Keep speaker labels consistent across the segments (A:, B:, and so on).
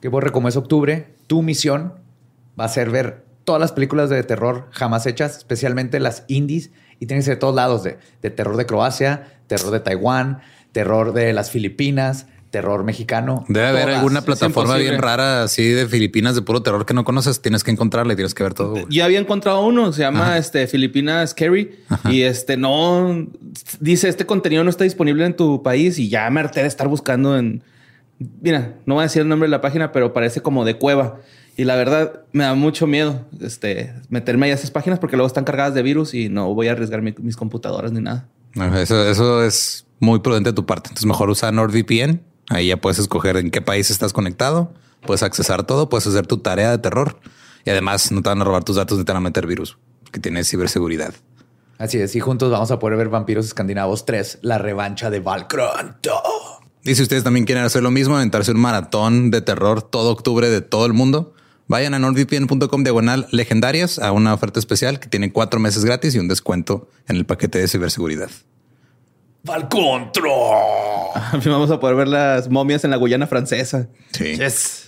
A: Que Borre, como es octubre, tu misión va a ser ver todas las películas de terror jamás hechas, especialmente las indies, y tienen que ser de todos lados, de terror de Croacia, terror de Taiwán, terror de las Filipinas, terror mexicano.
B: Debe haber
A: todas.
B: alguna plataforma bien rara así de Filipinas de puro terror que no conoces. Tienes que encontrarla y tienes que ver todo. Güey.
C: Ya había encontrado uno, se llama Filipinas Scary. Ajá. Y no dice este contenido no está disponible en tu país y ya me harté de estar buscando en. Mira, no voy a decir el nombre de la página, pero parece como de cueva. Y la verdad me da mucho miedo meterme a esas páginas porque luego están cargadas de virus y no voy a arriesgar mis computadoras ni nada.
B: Eso es muy prudente de tu parte. Entonces mejor usa NordVPN. Ahí ya puedes escoger en qué país estás conectado. Puedes accesar todo. Puedes hacer tu tarea de terror. Y además no te van a robar tus datos ni te van a meter virus. Porque tienes ciberseguridad.
A: Así es. Y juntos vamos a poder ver Vampiros Escandinavos 3, la revancha de Valkrant.
B: Y si ustedes también quieren hacer lo mismo, aventarse un maratón de terror todo octubre de todo el mundo, vayan a nordvpn.com/legendarias a una oferta especial que tiene 4 meses gratis y un descuento en el paquete de ciberseguridad.
A: ¡Valcontro!
C: Vamos a poder ver las momias en la Guyana francesa.
B: Sí.
C: Yes.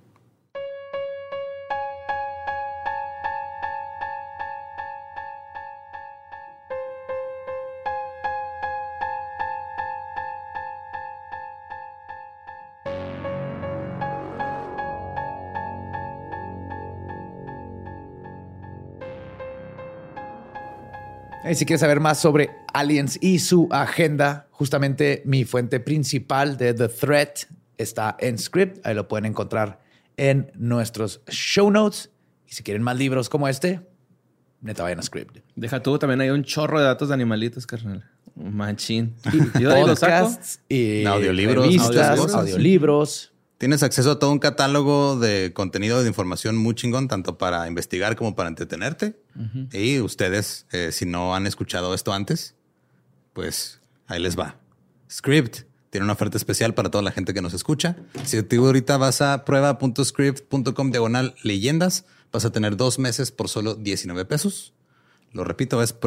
A: Y si quieres saber más sobre Aliens y su agenda, justamente mi fuente principal de The Threat está en Script. Ahí lo pueden encontrar en nuestros show notes. Y si quieren más libros como este, neta vayan a Script.
C: Deja tú, también hay un chorro de datos de animalitos, carnal. Machín.
A: Y podcasts y
B: audiolibros,
A: revistas, audiolibros.
B: Tienes acceso a todo un catálogo de contenido de información muy chingón, tanto para investigar como para entretenerte. Y ustedes, si no han escuchado esto antes, pues ahí les va. Script tiene una oferta especial para toda la gente que nos escucha. Si tú ahorita vas a prueba.script.com/leyendas, vas a tener 2 meses por solo 19 pesos. Lo repito, es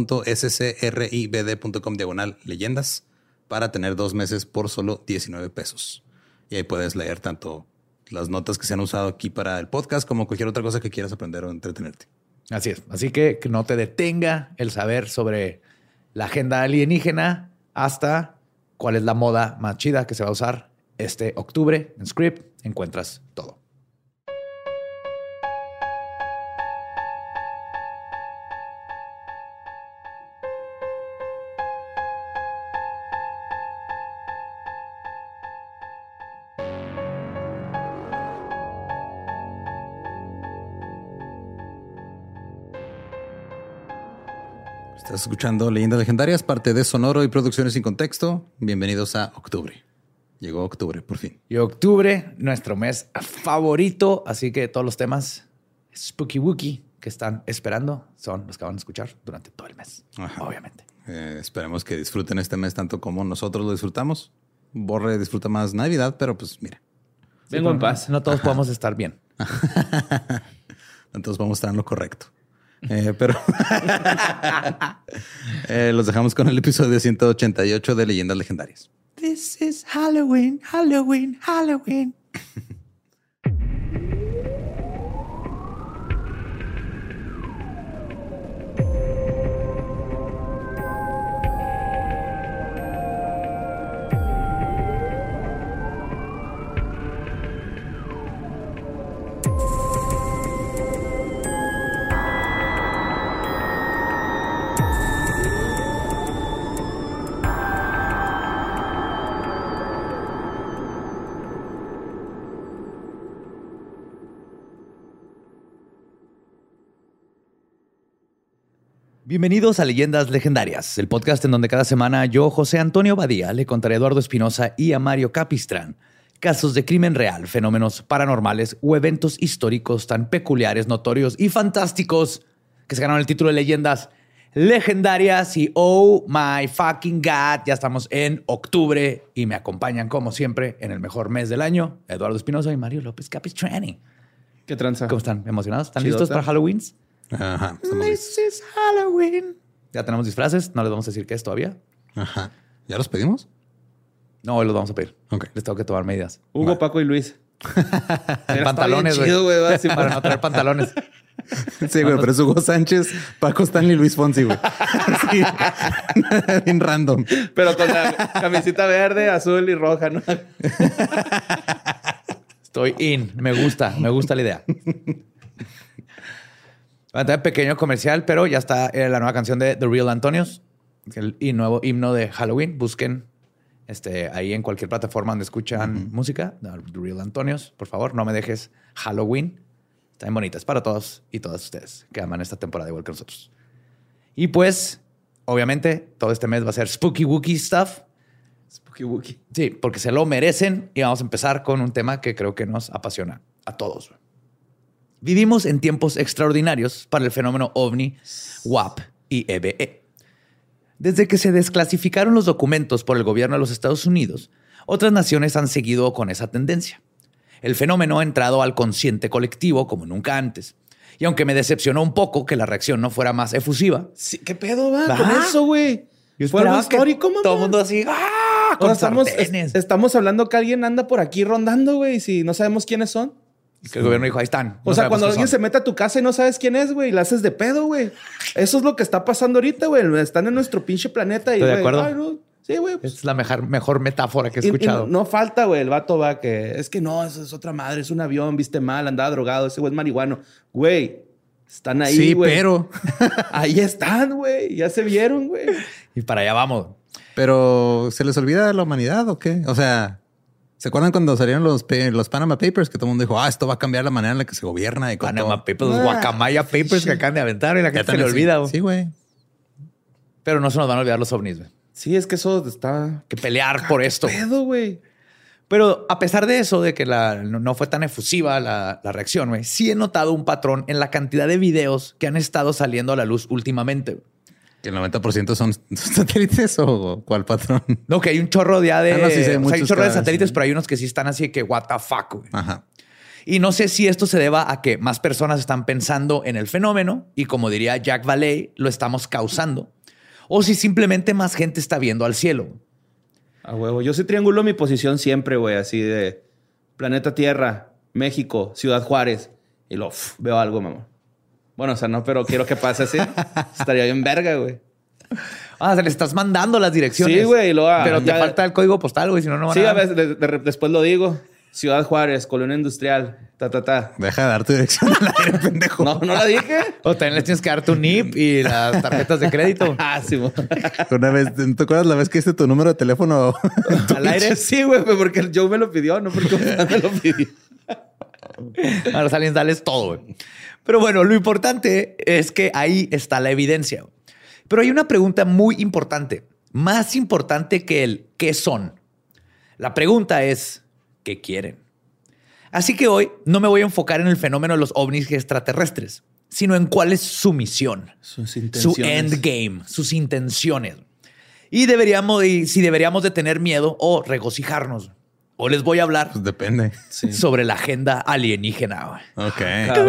B: prueba.scribd.com/leyendas para tener 2 meses por solo 19 pesos. Y ahí puedes leer tanto las notas que se han usado aquí para el podcast como cualquier otra cosa que quieras aprender o entretenerte.
A: Así es. Así que no te detenga el saber sobre la agenda alienígena hasta cuál es la moda más chida que se va a usar este octubre. En Script encuentras todo.
B: Estás escuchando Leyendas Legendarias, parte de Sonoro y Producciones Sin Contexto. Bienvenidos a octubre. Llegó octubre, por fin.
A: Y octubre, nuestro mes favorito. Así que todos los temas spooky wooky que están esperando son los que van a escuchar durante todo el mes. Ajá. Obviamente.
B: Esperemos que disfruten este mes tanto como nosotros lo disfrutamos. Borre disfruta más Navidad, pero pues mira.
C: Vengo en paz.
A: No todos podemos estar bien.
B: No todos vamos a estar en lo correcto. Pero los dejamos con el episodio 188 de Leyendas Legendarias.
A: This is Halloween, Halloween, Halloween. Bienvenidos a Leyendas Legendarias, el podcast en donde cada semana yo, José Antonio Badía, le contaré a Eduardo Espinosa y a Mario Capistrán casos de crimen real, fenómenos paranormales o eventos históricos tan peculiares, notorios y fantásticos que se ganaron el título de Leyendas Legendarias. Y oh my fucking God, ya estamos en octubre y me acompañan como siempre en el mejor mes del año, Eduardo Espinosa y Mario López Capistrán.
C: ¿Qué tranza?
A: ¿Cómo están? ¿Emocionados? ¿Están
C: Chidota.
A: listos para Halloween?
B: Ajá.
A: This is Halloween. Ya tenemos disfraces. No les vamos a decir qué es todavía.
B: Ajá. ¿Ya los pedimos?
A: No, hoy los vamos a pedir.
B: Ok.
A: Les tengo que tomar medidas.
C: Hugo, Paco y Luis.
A: En pantalones, güey. Para no traer pantalones.
B: Sí, güey, pero es Hugo Sánchez, Paco Stanley, Luis Fonsi, güey. Sí. Bien random.
C: Pero con la camisita verde, azul y roja, ¿no?
A: Estoy in. Me gusta la idea. Va a tener pequeño comercial, pero ya está la nueva canción de The Real Antonios, el nuevo himno de Halloween. Busquen ahí en cualquier plataforma donde escuchan música. The Real Antonios, por favor, no me dejes Halloween. Están bonitas para todos y todas ustedes que aman esta temporada igual que nosotros. Y pues, obviamente, todo este mes va a ser Spooky Wookie stuff.
C: Spooky Wookie.
A: Sí, porque se lo merecen. Y vamos a empezar con un tema que creo que nos apasiona a todos. Vivimos en tiempos extraordinarios para el fenómeno OVNI, UAP y EBE. Desde que se desclasificaron los documentos por el gobierno de los Estados Unidos, otras naciones han seguido con esa tendencia. El fenómeno ha entrado al consciente colectivo como nunca antes. Y aunque me decepcionó un poco que la reacción no fuera más efusiva.
C: Sí, ¿qué pedo va con eso, güey?
A: Fue algo histórico, mamá. Todo el mundo así, ¡ah! Con
C: estamos hablando que alguien anda por aquí rondando, güey. Si no sabemos quiénes son.
A: Que el gobierno dijo, ahí están.
C: O sea, cuando alguien se mete a tu casa y no sabes quién es, güey, la haces de pedo, güey. Eso es lo que está pasando ahorita, güey. Están en nuestro pinche planeta.
A: Estoy de acuerdo.
C: Ay, no. Sí, güey. Pues.
A: Es la mejor metáfora que he escuchado.
C: No falta, güey. El vato va que... Es que no, eso es otra madre. Es un avión, viste mal, andaba drogado. Ese güey es marihuano. Güey, están ahí,
B: sí,
C: güey.
B: pero...
C: Ahí están, güey. Ya se vieron, güey.
A: Y para allá vamos.
B: Pero, ¿se les olvida la humanidad o qué? O sea... ¿Se acuerdan cuando salieron los Panama Papers? Que todo el mundo dijo, esto va a cambiar la manera en la que se gobierna. Y
A: Panama Papers, los Guacamaya Papers que acaban de aventar y la gente se le olvida. Güey.
B: Sí, güey.
A: Pero no se nos van a olvidar los ovnis, güey.
C: Sí, es que eso está...
A: Que pelear por esto.
C: Pedo, güey.
A: Pero a pesar de eso, de que no fue tan efusiva la reacción, güey, sí he notado un patrón en la cantidad de videos que han estado saliendo a la luz últimamente.
B: ¿Que el 90% son satélites o cuál patrón?
A: No, que hay un chorro ya de...
B: sí,
A: hay un chorro de satélites, pero hay unos que sí están así de que what the fuck, güey.
B: Ajá.
A: Y no sé si esto se deba a que más personas están pensando en el fenómeno y, como diría Jack Vallée, lo estamos causando. O si simplemente más gente está viendo al cielo.
C: A huevo. Yo sí triangulo mi posición siempre, güey. Así de planeta Tierra, México, Ciudad Juárez. Y luego veo algo, mamá. Bueno, o sea, no, pero quiero que pase así. Estaría bien verga, güey.
A: Ah, se le estás mandando las direcciones.
C: Sí, güey.
A: Pero te falta el código postal, güey. Si no, no van
C: a veces después lo digo. Ciudad Juárez, Colonia Industrial,
B: Deja de dar tu dirección al aire, pendejo.
C: No la dije.
A: O también les tienes que dar tu NIP y las tarjetas de crédito.
C: Sí, güey.
B: Una vez, ¿te acuerdas la vez que diste tu número de teléfono
C: al aire? Sí, güey, porque el Joe me lo pidió, no porque me lo pidió.
A: A los aliens dales todo, güey. Pero bueno, lo importante es que ahí está la evidencia. Pero hay una pregunta muy importante, más importante que el ¿qué son? La pregunta es ¿qué quieren? Así que hoy no me voy a enfocar en el fenómeno de los ovnis extraterrestres, sino en cuál es su misión, su endgame, sus intenciones. Y si deberíamos de tener miedo o regocijarnos. O les voy a hablar
B: pues depende.
A: Sobre la agenda alienígena.
B: Ok.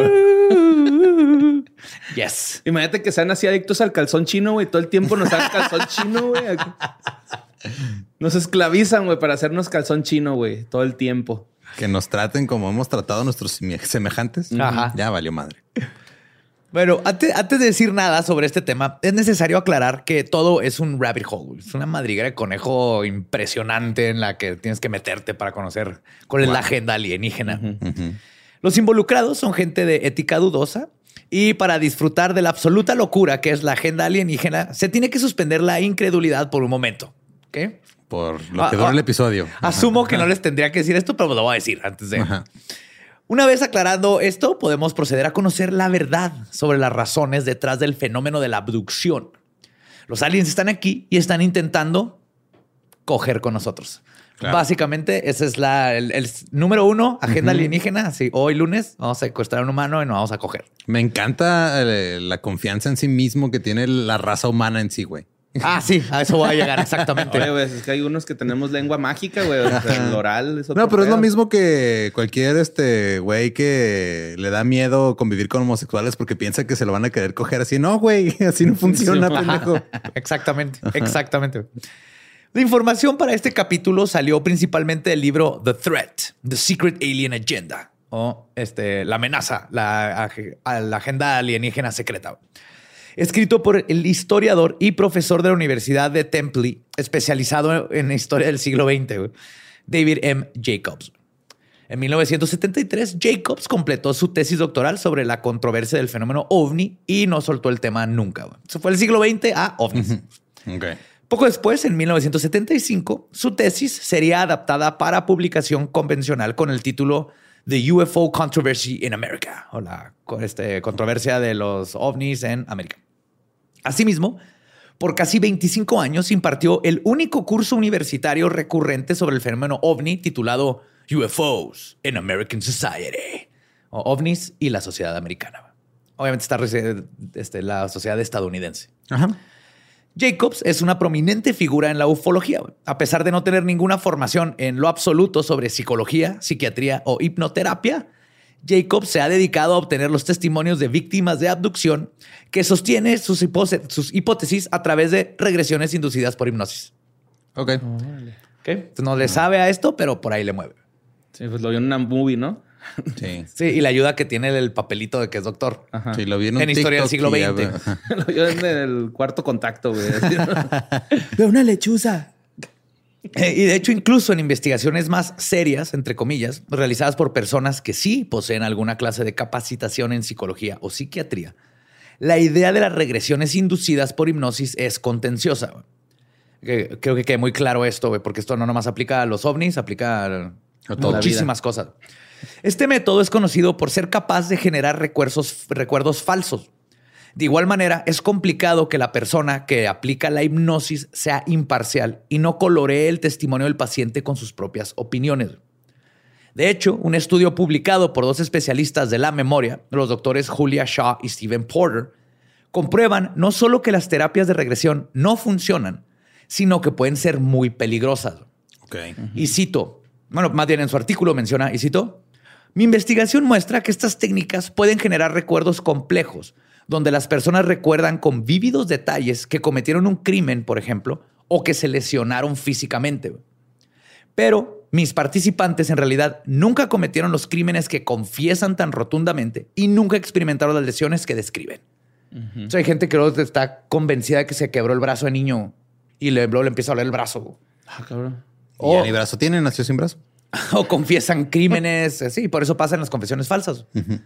C: Yes. Imagínate que sean así adictos al calzón chino, güey. Todo el tiempo nos dan calzón chino, güey. Nos esclavizan, güey, para hacernos calzón chino, güey. Todo el tiempo.
B: Que nos traten como hemos tratado a nuestros semejantes.
A: Ajá.
B: Ya valió madre.
A: Bueno, antes de decir nada sobre este tema, es necesario aclarar que todo es un rabbit hole. Es una madriguera de conejo impresionante en la que tienes que meterte para conocer cuál es la agenda alienígena. Los involucrados son gente de ética dudosa y para disfrutar de la absoluta locura que es la agenda alienígena, se tiene que suspender la incredulidad por un momento. ¿Qué?
B: Por lo que dura el episodio.
A: Asumo que no les tendría que decir esto, pero lo voy a decir antes de... Una vez aclarando esto, podemos proceder a conocer la verdad sobre las razones detrás del fenómeno de la abducción. Los aliens están aquí y están intentando coger con nosotros. Claro. Básicamente, ese es el número uno, agenda alienígena. Así, hoy lunes vamos a secuestrar a un humano y nos vamos a coger.
B: Me encanta la confianza en sí mismo que tiene la raza humana en sí, güey.
A: Ah, sí, a eso voy a llegar exactamente.
C: Oye, güey, es que hay unos que tenemos lengua mágica, güey. O sea, el oral es otro
B: No, pero
C: pedo.
B: Es lo mismo que cualquier güey que le da miedo convivir con homosexuales porque piensa que se lo van a querer coger así. No, güey, así no funciona, pendejo.
A: Exactamente, exactamente. La información para este capítulo salió principalmente del libro The Threat, The Secret Alien Agenda, o la amenaza, la agenda alienígena secreta. Escrito por el historiador y profesor de la Universidad de Temple, especializado en historia del siglo XX, David M. Jacobs. En 1973, Jacobs completó su tesis doctoral sobre la controversia del fenómeno ovni y no soltó el tema nunca. Eso fue el siglo XX a ovnis.
B: Okay.
A: Poco después, en 1975, su tesis sería adaptada para publicación convencional con el título The UFO Controversy in America, o la controversia de los ovnis en América. Asimismo, por casi 25 años impartió el único curso universitario recurrente sobre el fenómeno ovni titulado UFOs in American Society, o ovnis y la sociedad americana. Obviamente está la sociedad estadounidense.
B: Ajá.
A: Jacobs es una prominente figura en la ufología, a pesar de no tener ninguna formación en lo absoluto sobre psicología, psiquiatría o hipnoterapia. Jacobs se ha dedicado a obtener los testimonios de víctimas de abducción que sostiene sus hipótesis a través de regresiones inducidas por hipnosis.
B: Ok.
A: Entonces, no le sabe a esto, pero por ahí le mueve.
C: Sí, pues lo vio en una movie, ¿no?
B: Sí.
A: Sí, y la ayuda que tiene el papelito de que es doctor.
C: Ajá.
B: Sí, lo vi en un
A: Historia del siglo
B: TikTok
A: XX.
C: Lo vio en el Cuarto Contacto, güey.
A: Veo una lechuza. Y de hecho, incluso en investigaciones más serias, entre comillas, realizadas por personas que sí poseen alguna clase de capacitación en psicología o psiquiatría, la idea de las regresiones inducidas por hipnosis es contenciosa. Creo que quede muy claro esto, porque esto no nomás aplica a los ovnis, aplica a muchísimas cosas. Este método es conocido por ser capaz de generar recuerdos falsos. De igual manera, es complicado que la persona que aplica la hipnosis sea imparcial y no coloree el testimonio del paciente con sus propias opiniones. De hecho, un estudio publicado por dos especialistas de la memoria, los doctores Julia Shaw y Stephen Porter, comprueban no solo que las terapias de regresión no funcionan, sino que pueden ser muy peligrosas.
B: Okay.
A: Y cito, más bien en su artículo menciona, y cito, mi investigación muestra que estas técnicas pueden generar recuerdos complejos, donde las personas recuerdan con vívidos detalles que cometieron un crimen, por ejemplo, o que se lesionaron físicamente. Pero mis participantes en realidad nunca cometieron los crímenes que confiesan tan rotundamente y nunca experimentaron las lesiones que describen. O sea, hay gente que luego está convencida de que se quebró el brazo de niño y luego le empieza a doler el brazo.
C: Ah, cabrón.
B: ¿Y ya ni brazo tiene? ¿Nació sin brazo?
A: O confiesan crímenes. Sí, por eso pasan las confesiones falsas.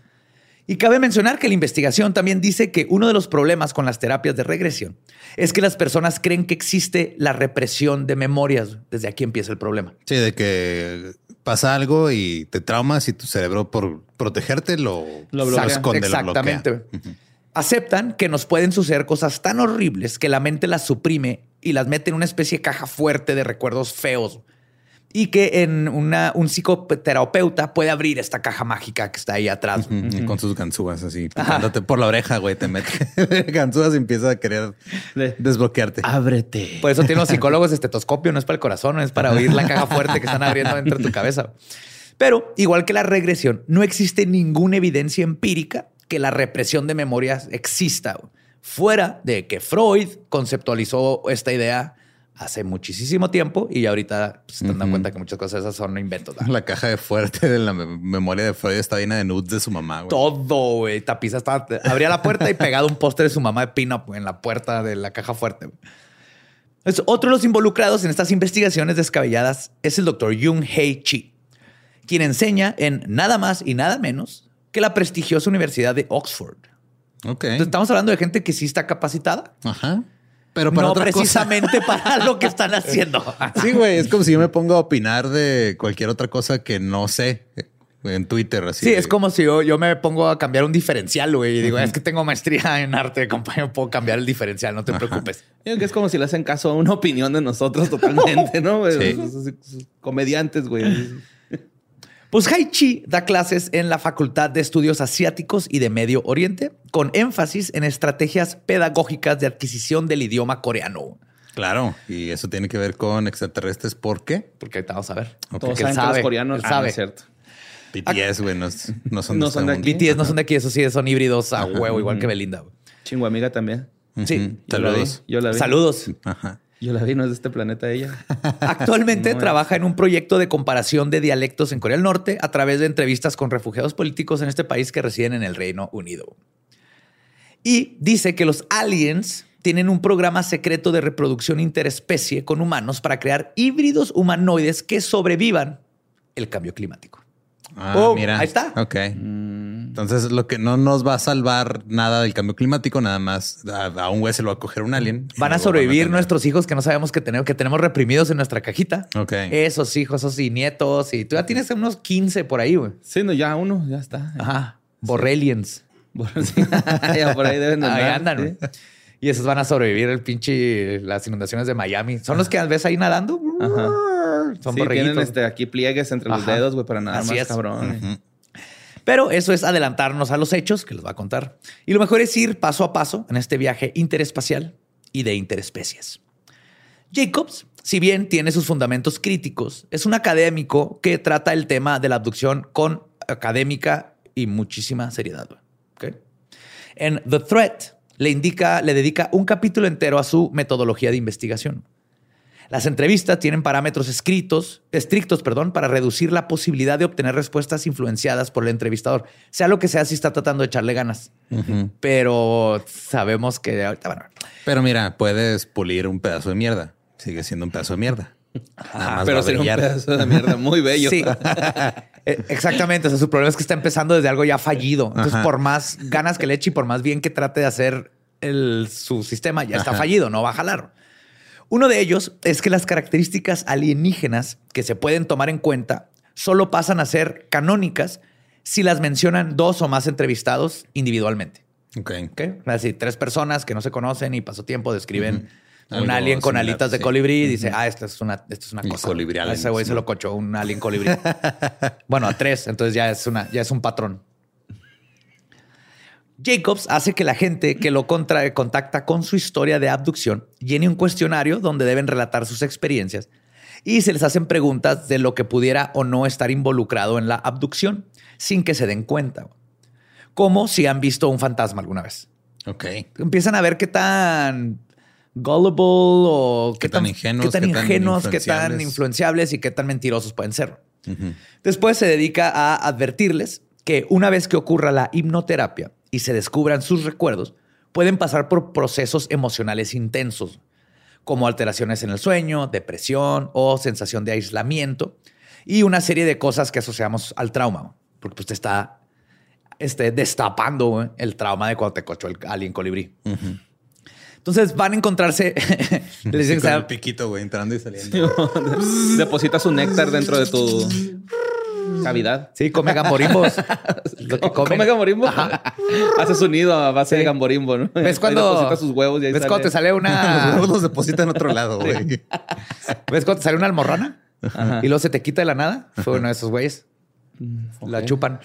A: Y cabe mencionar que la investigación también dice que uno de los problemas con las terapias de regresión es que las personas creen que existe la represión de memorias. Desde aquí empieza el problema.
B: Sí, de que pasa algo y te traumas y tu cerebro, por protegerte, lo esconde.
A: Exactamente.
B: Lo bloquea.
A: Aceptan que nos pueden suceder cosas tan horribles que la mente las suprime y las mete en una especie de caja fuerte de recuerdos feos. Y que un psicoterapeuta puede abrir esta caja mágica que está ahí atrás.
B: Con sus ganzúas así, picándote por la oreja, güey, te mete ganzúas y empieza a querer desbloquearte.
C: Ábrete.
A: Por eso tienen los psicólogos estetoscopio, no es para el corazón, no es para oír la caja fuerte que están abriendo dentro de tu cabeza. Pero igual que la regresión, no existe ninguna evidencia empírica que la represión de memorias exista, fuera de que Freud conceptualizó esta idea hace muchísimo tiempo y ahorita se están dando cuenta que muchas cosas esas son inventos. ¿Verdad?
B: La caja de fuerte de la memoria de Freud está llena de nudes de su mamá, güey.
A: Todo, güey. Tapiza estaba... Abría la puerta y pegado un póster de su mamá de pin-up en la puerta de la caja fuerte. Otro de los involucrados en estas investigaciones descabelladas es el doctor Young-Hae Chi, quien enseña en nada más y nada menos que la prestigiosa Universidad de Oxford.
B: Ok.
A: Entonces, estamos hablando de gente que sí está capacitada.
B: Ajá. Pero para
A: no
B: otra
A: precisamente
B: cosa.
A: para lo que están haciendo.
B: Sí, güey. Es como si yo me pongo a opinar de cualquier otra cosa que no sé en Twitter. Así
A: sí, es como si yo me pongo a cambiar un diferencial, güey. Y digo, es que tengo maestría en arte, compañero. Puedo cambiar el diferencial, no te preocupes.
C: Digo que es como si le hacen caso a una opinión de nosotros totalmente, ¿no?
B: Sí.
C: Comediantes, güey.
A: Pues Hai Chi da clases en la Facultad de Estudios Asiáticos y de Medio Oriente, con énfasis en estrategias pedagógicas de adquisición del idioma coreano.
B: Claro. Y eso tiene que ver con extraterrestres. ¿Por qué?
A: Porque ahorita vamos a ver.
C: Todos
A: Porque
C: saben que los coreanos
A: sabe.
C: no es cierto.
B: BTS, güey, no son
C: No son de aquí.
A: BTS no son de aquí, eso sí, son híbridos a huevo, igual que Belinda.
C: Chingo amiga también.
A: Sí.
B: Saludos.
C: Yo la vi.
A: Saludos.
B: Ajá.
C: Yo la vi, no es de este planeta ella.
A: Actualmente trabaja en un proyecto de comparación de dialectos en Corea del Norte a través de entrevistas con refugiados políticos en este país que residen en el Reino Unido. Y dice que los aliens tienen un programa secreto de reproducción interespecie con humanos para crear híbridos humanoides que sobrevivan el cambio climático.
B: Mira.
A: Ahí está.
B: Ok. Entonces, lo que no nos va a salvar nada del cambio climático, nada más a un güey se lo va a coger un alien.
A: Van a sobrevivir nuestros hijos que no sabemos que tenemos reprimidos en nuestra cajita.
B: Ok.
A: Esos hijos, esos y nietos. Y tú ya tienes unos 15 por ahí, güey.
C: Sí, no, ya uno, ya está.
A: Ajá. Borrelians.
C: Sí. Ya por ahí deben de andar.
A: Ahí andan, güey.
C: ¿Sí?
A: Y esos van a sobrevivir las inundaciones de Miami. Son los que ves ahí nadando.
C: Ajá.
A: Son
C: sí,
A: borreguitos.
C: tienen aquí pliegues entre los dedos, güey, para nadar
A: Así
C: más
A: es.
C: cabrón.
A: Pero eso es adelantarnos a los hechos que les va a contar. Y lo mejor es ir paso a paso en este viaje interespacial y de interespecies. Jacobs, si bien tiene sus fundamentos críticos, es un académico que trata el tema de la abducción con académica y muchísima seriedad. ¿Okay? En The Threat le dedica un capítulo entero a su metodología de investigación. Las entrevistas tienen parámetros estrictos, para reducir la posibilidad de obtener respuestas influenciadas por el entrevistador. Sea lo que sea, si está tratando de echarle ganas. Pero sabemos que ahorita, bueno.
B: Pero mira, puedes pulir un pedazo de mierda. Sigue siendo un pedazo de mierda.
C: Pero sería un pedazo de mierda muy bello.
A: Sí, exactamente. O sea, su problema es que está empezando desde algo ya fallido. Entonces, por más ganas que le eche y por más bien que trate de hacer su sistema, ya está fallido, no va a jalar. Uno de ellos es que las características alienígenas que se pueden tomar en cuenta solo pasan a ser canónicas si las mencionan 2 o más entrevistados individualmente.
B: Okay.
A: Así, 3 personas que no se conocen y pasó tiempo describen un
B: algo
A: alien con
B: similar,
A: alitas de colibrí y dice, esto es una cosa.
B: Colibrí alien,
A: ese güey se lo cochó, un alien colibrí. Bueno, a 3, entonces ya es un patrón. Jacobs hace que la gente que lo contacta con su historia de abducción llene un cuestionario donde deben relatar sus experiencias y se les hacen preguntas de lo que pudiera o no estar involucrado en la abducción sin que se den cuenta. Como si han visto un fantasma alguna vez.
B: Ok.
A: Empiezan a ver qué tan gullible o qué tan ingenuos, qué tan influenciables y qué tan mentirosos pueden ser. Después se dedica a advertirles que una vez que ocurra la hipnoterapia y se descubran sus recuerdos, pueden pasar por procesos emocionales intensos, como alteraciones en el sueño, depresión o sensación de aislamiento y una serie de cosas que asociamos al trauma, porque pues te está destapando el trauma de cuando te cochó el alien colibrí. Entonces van a encontrarse...
B: les dicen que sea el piquito, güey, entrando y saliendo.
C: Deposita su néctar dentro de tu cavidad.
A: Sí, come gamborimbos.
C: ¿Come gamborimbo? Hace su nido a base de gamborimbo, ¿no?
A: ¿Ves cuando
C: deposita sus huevos y ahí
A: cuando te sale una...
B: Los huevos los deposita en otro lado, güey.
A: ¿Ves cuando te sale una almorrana? Y luego se te quita de la nada. Fue uno de esos güeyes. La chupan.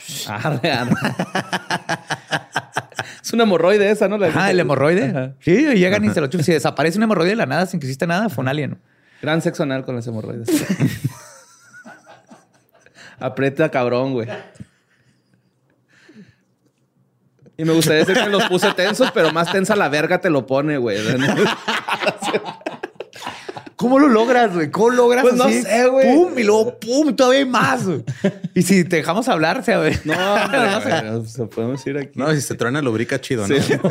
C: Es una hemorroide esa, ¿no?
A: El hemorroide. Ajá. Sí, llegan y se lo chupan. Si desaparece un hemorroide de la nada sin que hiciste nada, fue un alien.
C: Gran sexo anal con las hemorroides. Aprieta cabrón, güey. Y me gustaría decir que los puse tensos, pero más tensa la verga te lo pone, güey.
A: ¿Cómo lo logras, güey? ¿Cómo logras
C: pues
A: así?
C: No sé, güey.
A: ¡Pum! Y luego ¡pum! Todavía más. Y si te dejamos hablar, se ve.
C: No, se podemos ir aquí.
B: No, si se truena, lubrica chido, ¿no?
C: Sí.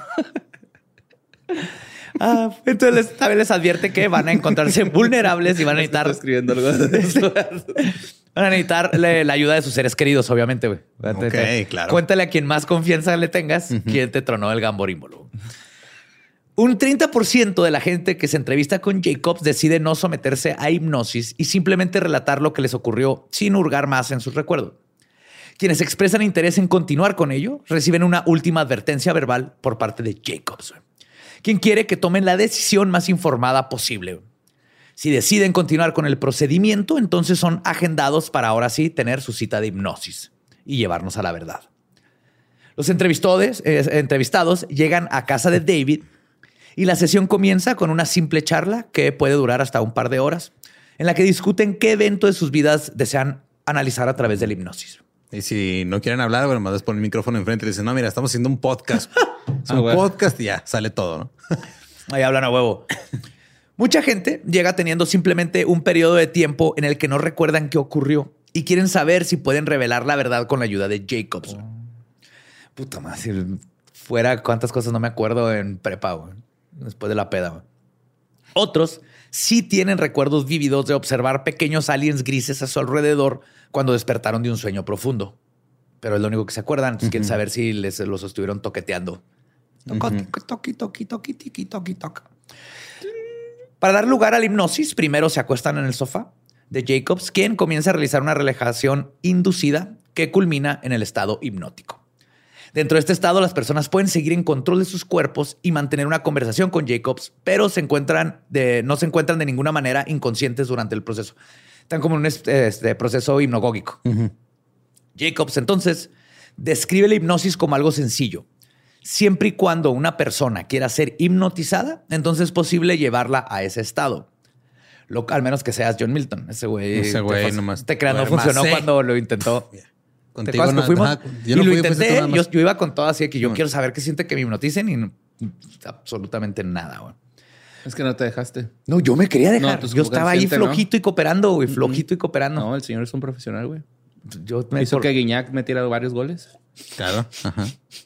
A: Entonces también les advierte que van a encontrarse vulnerables y van a necesitar...
C: Estoy escribiendo algo.
A: Van a necesitar la ayuda de sus seres queridos, obviamente, güey.
B: Ok, claro.
A: Cuéntale a quien más confianza le tengas quién te tronó el gamborímbolo. Un 30% de la gente que se entrevista con Jacobs decide no someterse a hipnosis y simplemente relatar lo que les ocurrió sin hurgar más en sus recuerdos. Quienes expresan interés en continuar con ello reciben una última advertencia verbal por parte de Jacobs, quien quiere que tomen la decisión más informada posible. Si deciden continuar con el procedimiento, entonces son agendados para ahora sí tener su cita de hipnosis y llevarnos a la verdad. Los entrevistados llegan a casa de David y la sesión comienza con una simple charla que puede durar hasta un par de horas, en la que discuten qué evento de sus vidas desean analizar a través de la hipnosis.
B: Y si no quieren hablar, bueno, más ponen el micrófono enfrente y dicen, no, mira, estamos haciendo un podcast. Es un podcast y ya sale todo, ¿no?
A: Ahí hablan a huevo. Mucha gente llega teniendo simplemente un periodo de tiempo en el que no recuerdan qué ocurrió y quieren saber si pueden revelar la verdad con la ayuda de Jacobs. Puta madre, si fuera cuántas cosas no me acuerdo en prepa, güey, después de la peda. Güey. Otros sí tienen recuerdos vívidos de observar pequeños aliens grises a su alrededor cuando despertaron de un sueño profundo. Pero es lo único que se acuerdan. Entonces quieren saber si los estuvieron toqueteando. Toqui. Para dar lugar a la hipnosis, primero se acuestan en el sofá de Jacobs, quien comienza a realizar una relajación inducida que culmina en el estado hipnótico. Dentro de este estado, las personas pueden seguir en control de sus cuerpos y mantener una conversación con Jacobs, pero no se encuentran de ninguna manera inconscientes durante el proceso. Están como en un proceso hipnogógico. Jacobs, entonces, describe la hipnosis como algo sencillo. Siempre y cuando una persona quiera ser hipnotizada, entonces es posible llevarla a ese estado. Al menos que seas John Milton. Ese güey
B: nomás
A: te creas, no funcionó cuando lo intentó.
B: Contigo
A: no, fuimos,
B: yo no
A: y lo
B: fui,
A: intenté. Yo iba con todo así de que yo quiero saber qué siente que me hipnoticen y no, absolutamente nada, güey.
C: Es que no te dejaste.
A: No, yo me quería dejar.
C: Pues
A: yo estaba ahí flojito, ¿no? Y cooperando, güey. Flojito y cooperando.
C: No, el señor es un profesional, güey.
A: Hizo
C: que Guiñac me tirado varios goles.
B: Claro. Ajá.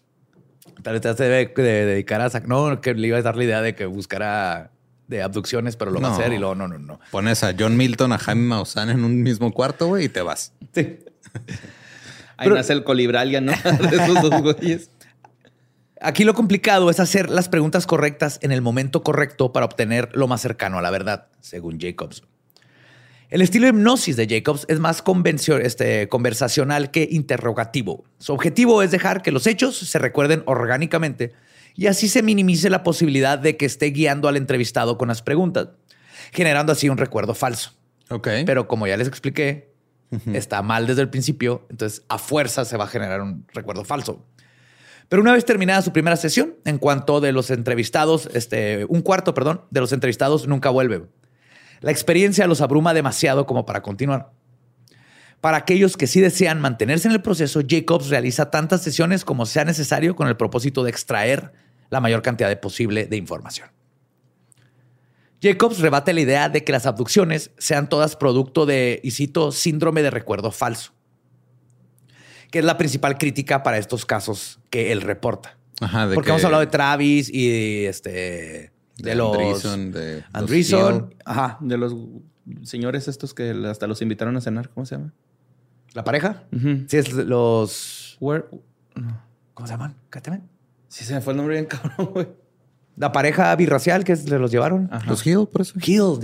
A: Tal vez te debe de dedicar a... No, que le iba a dar la idea de que buscara de abducciones, pero lo va a hacer y luego no.
B: Pones a John Milton, a Jaime Maussan en un mismo cuarto, güey, y te vas.
A: Sí.
C: Ahí nace el Colibralia, ¿no? De esos dos güeyes.
A: Aquí lo complicado es hacer las preguntas correctas en el momento correcto para obtener lo más cercano a la verdad, según Jacobs. El estilo de hipnosis de Jacobs es más conversacional que interrogativo. Su objetivo es dejar que los hechos se recuerden orgánicamente y así se minimice la posibilidad de que esté guiando al entrevistado con las preguntas, generando así un recuerdo falso.
B: Okay.
A: Pero como ya les expliqué, está mal desde el principio, entonces a fuerza se va a generar un recuerdo falso. Pero una vez terminada su primera sesión, en cuanto de los entrevistados, un cuarto de los entrevistados nunca vuelve. La experiencia los abruma demasiado como para continuar. Para aquellos que sí desean mantenerse en el proceso, Jacobs realiza tantas sesiones como sea necesario con el propósito de extraer la mayor cantidad posible de información. Jacobs rebate la idea de que las abducciones sean todas producto de, y cito, síndrome de recuerdo falso, que es la principal crítica para estos casos que él reporta.
B: Ajá,
A: porque hemos hablado de Travis y de los Andreessen, ajá,
C: de los señores estos que hasta los invitaron a cenar, ¿cómo se llama?
A: ¿La pareja? Sí, es los ¿cómo se llaman? ¿Cállate?
C: Sí, se me fue el nombre bien cabrón, güey.
A: La pareja birracial que se los llevaron.
B: Ajá. Los Hill, por eso.
A: Hill.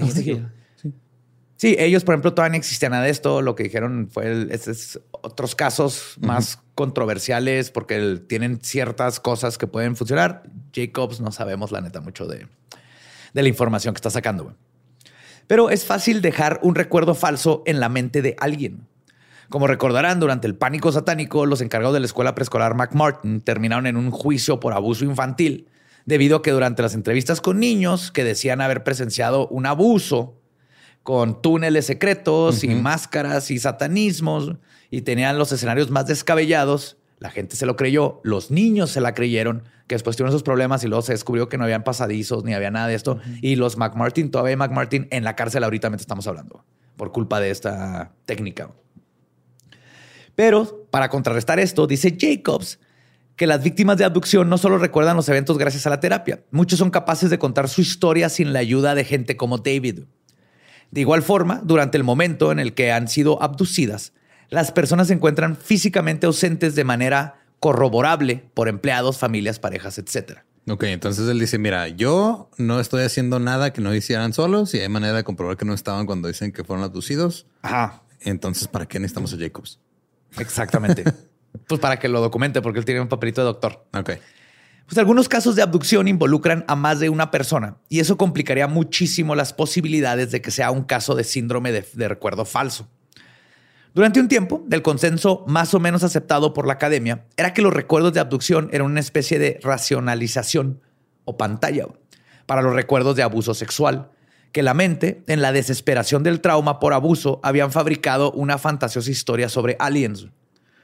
A: Sí, ellos, por ejemplo, todavía no existía nada de esto. Lo que dijeron fue otros casos más controversiales porque tienen ciertas cosas que pueden funcionar. Jacobs no sabemos, la neta, mucho de la información que está sacando. Güey. Pero es fácil dejar un recuerdo falso en la mente de alguien. Como recordarán, durante el pánico satánico, los encargados de la escuela preescolar McMartin terminaron en un juicio por abuso infantil debido a que durante las entrevistas con niños que decían haber presenciado un abuso con túneles secretos y máscaras y satanismos y tenían los escenarios más descabellados, la gente se lo creyó, los niños se la creyeron, que después tuvieron esos problemas y luego se descubrió que no habían pasadizos ni había nada de esto. Y los McMartin, todavía McMartin en la cárcel ahorita estamos hablando por culpa de esta técnica. Pero para contrarrestar esto, dice Jacobs que las víctimas de abducción no solo recuerdan los eventos gracias a la terapia. Muchos son capaces de contar su historia sin la ayuda de gente como David. De igual forma, durante el momento en el que han sido abducidas, las personas se encuentran físicamente ausentes de manera corroborable por empleados, familias, parejas, etc.
B: Ok, entonces él dice, mira, yo no estoy haciendo nada que no hicieran solos y hay manera de comprobar que no estaban cuando dicen que fueron abducidos.
A: Ajá.
B: Entonces, ¿para qué necesitamos a Jacobs?
A: Exactamente. Pues para que lo documente, porque él tiene un papelito de doctor.
B: Ok.
A: Pues algunos casos de abducción involucran a más de una persona y eso complicaría muchísimo las posibilidades de que sea un caso de síndrome de recuerdo falso. Durante un tiempo, el consenso más o menos aceptado por la academia era que los recuerdos de abducción eran una especie de racionalización o pantalla para los recuerdos de abuso sexual, que la mente, en la desesperación del trauma por abuso, habían fabricado una fantasiosa historia sobre aliens.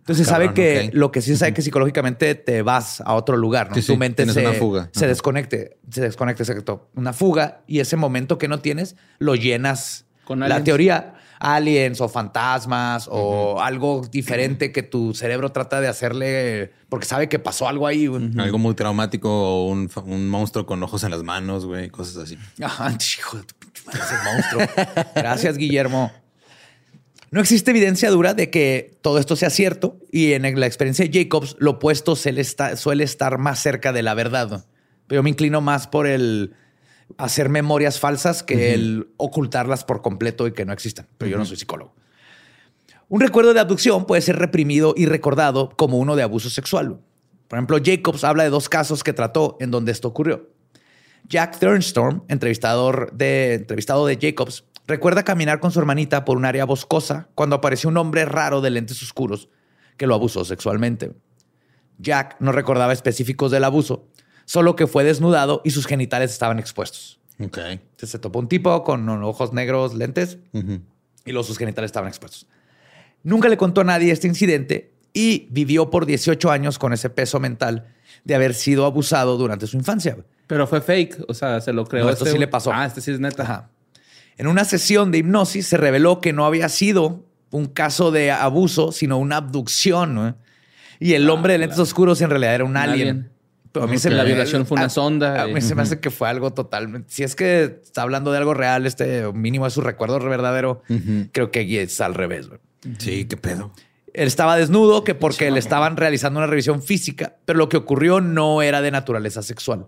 A: Entonces se sabe que
B: okay.
A: lo que sí se sabe que psicológicamente te vas a otro lugar, ¿no?
B: Sí,
A: Tu mente
B: una fuga.
A: se desconecta, exacto. Una fuga y ese momento que no tienes lo llenas
C: con
A: la
C: aliens.
A: teoría. Aliens o fantasmas o algo diferente que tu cerebro trata de hacerle porque sabe que pasó algo ahí.
B: Algo muy traumático o un monstruo con ojos en las manos, güey, cosas así.
A: Ajá, hijo de tu pinche madre, ese monstruo. Gracias, Guillermo. No existe evidencia dura de que todo esto sea cierto y en la experiencia de Jacobs lo opuesto suele estar más cerca de la verdad. Pero yo me inclino más por el hacer memorias falsas que el ocultarlas por completo y que no existan. Pero yo no soy psicólogo. Un recuerdo de abducción puede ser reprimido y recordado como uno de abuso sexual. Por ejemplo, Jacobs habla de 2 casos que trató en donde esto ocurrió. Jack Thurnstorm, entrevistado de Jacobs, recuerda caminar con su hermanita por un área boscosa cuando apareció un hombre raro de lentes oscuros que lo abusó sexualmente. Jack no recordaba específicos del abuso, solo que fue desnudado y sus genitales estaban expuestos.
B: Ok.
A: Entonces se topó un tipo con ojos negros, lentes, y sus genitales estaban expuestos. Nunca le contó a nadie este incidente y vivió por 18 años con ese peso mental de haber sido abusado durante su infancia.
C: Pero fue fake, o sea, se lo creó.
A: No, esto sí le pasó.
C: Ah, este sí es neta.
A: Ajá. En una sesión de hipnosis se reveló que no había sido un caso de abuso, sino una abducción, ¿no? Y el hombre de lentes oscuros en realidad era un alien. Pero a mí
C: La violación fue una sonda.
A: A mí se me hace que fue algo totalmente... Si es que está hablando de algo real, mínimo es su recuerdo verdadero, creo que es al revés. Güey.
B: Sí, qué pedo.
A: Él estaba desnudo que porque le estaban realizando una revisión física, pero lo que ocurrió no era de naturaleza sexual.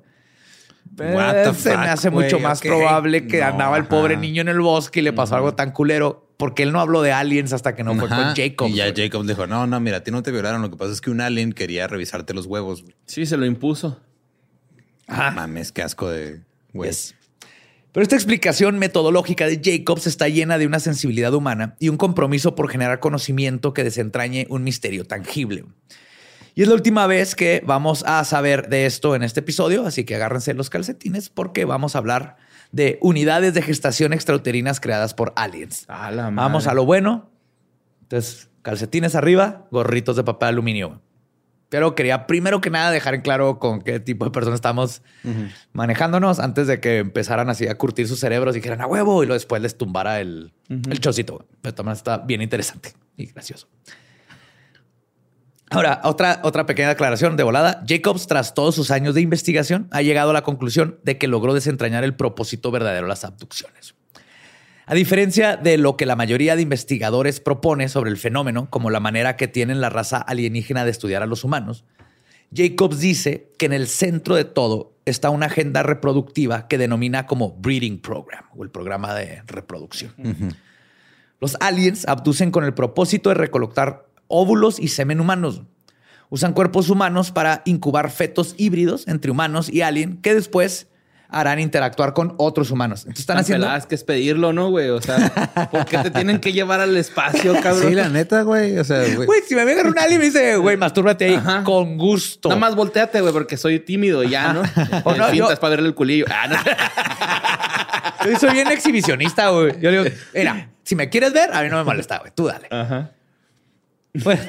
A: Se me hace mucho más probable que andaba el pobre niño en el bosque y le pasó algo tan culero, porque él no habló de aliens hasta que no fue con Jacobs.
B: Y ya Jacobs dijo, no, mira, a ti no te violaron. Lo que pasa es que un alien quería revisarte los huevos.
C: Sí, se lo impuso.
B: Mames, qué asco de güey.
A: Yes. Pero esta explicación metodológica de Jacobs está llena de una sensibilidad humana y un compromiso por generar conocimiento que desentrañe un misterio tangible. Y es la última vez que vamos a saber de esto en este episodio, así que agárrense los calcetines porque vamos a hablar de unidades de gestación extrauterinas creadas por aliens. Vamos a lo bueno. Entonces, calcetines arriba, gorritos de papel aluminio. Pero quería primero que nada dejar en claro con qué tipo de personas estamos manejándonos antes de que empezaran así a curtir sus cerebros y dijeran a huevo y luego después les tumbara el chocito. Pero también está bien interesante y gracioso. Ahora, otra pequeña aclaración de volada. Jacobs, tras todos sus años de investigación, ha llegado a la conclusión de que logró desentrañar el propósito verdadero de las abducciones. A diferencia de lo que la mayoría de investigadores propone sobre el fenómeno, como la manera que tienen la raza alienígena de estudiar a los humanos, Jacobs dice que en el centro de todo está una agenda reproductiva que denomina como Breeding Program o el programa de reproducción. Los aliens abducen con el propósito de recolectar óvulos y semen humanos. Usan cuerpos humanos para incubar fetos híbridos entre humanos y alien que después harán interactuar con otros humanos. Entonces están haciendo...
C: Es que es pedirlo, ¿no, güey? O sea, ¿por qué te tienen que llevar al espacio, cabrón?
B: Sí, la neta, güey. O sea,
A: güey, si me viene un alien y me dice, güey, mastúrbate ahí con gusto.
C: Nada más volteate, güey, porque soy tímido y ya, ¿no?
A: O no,
C: pintas para verle el culillo.
A: Yo soy bien exhibicionista, güey. Yo digo, mira, si me quieres ver, a mí no me molesta, güey. Tú dale. Bueno,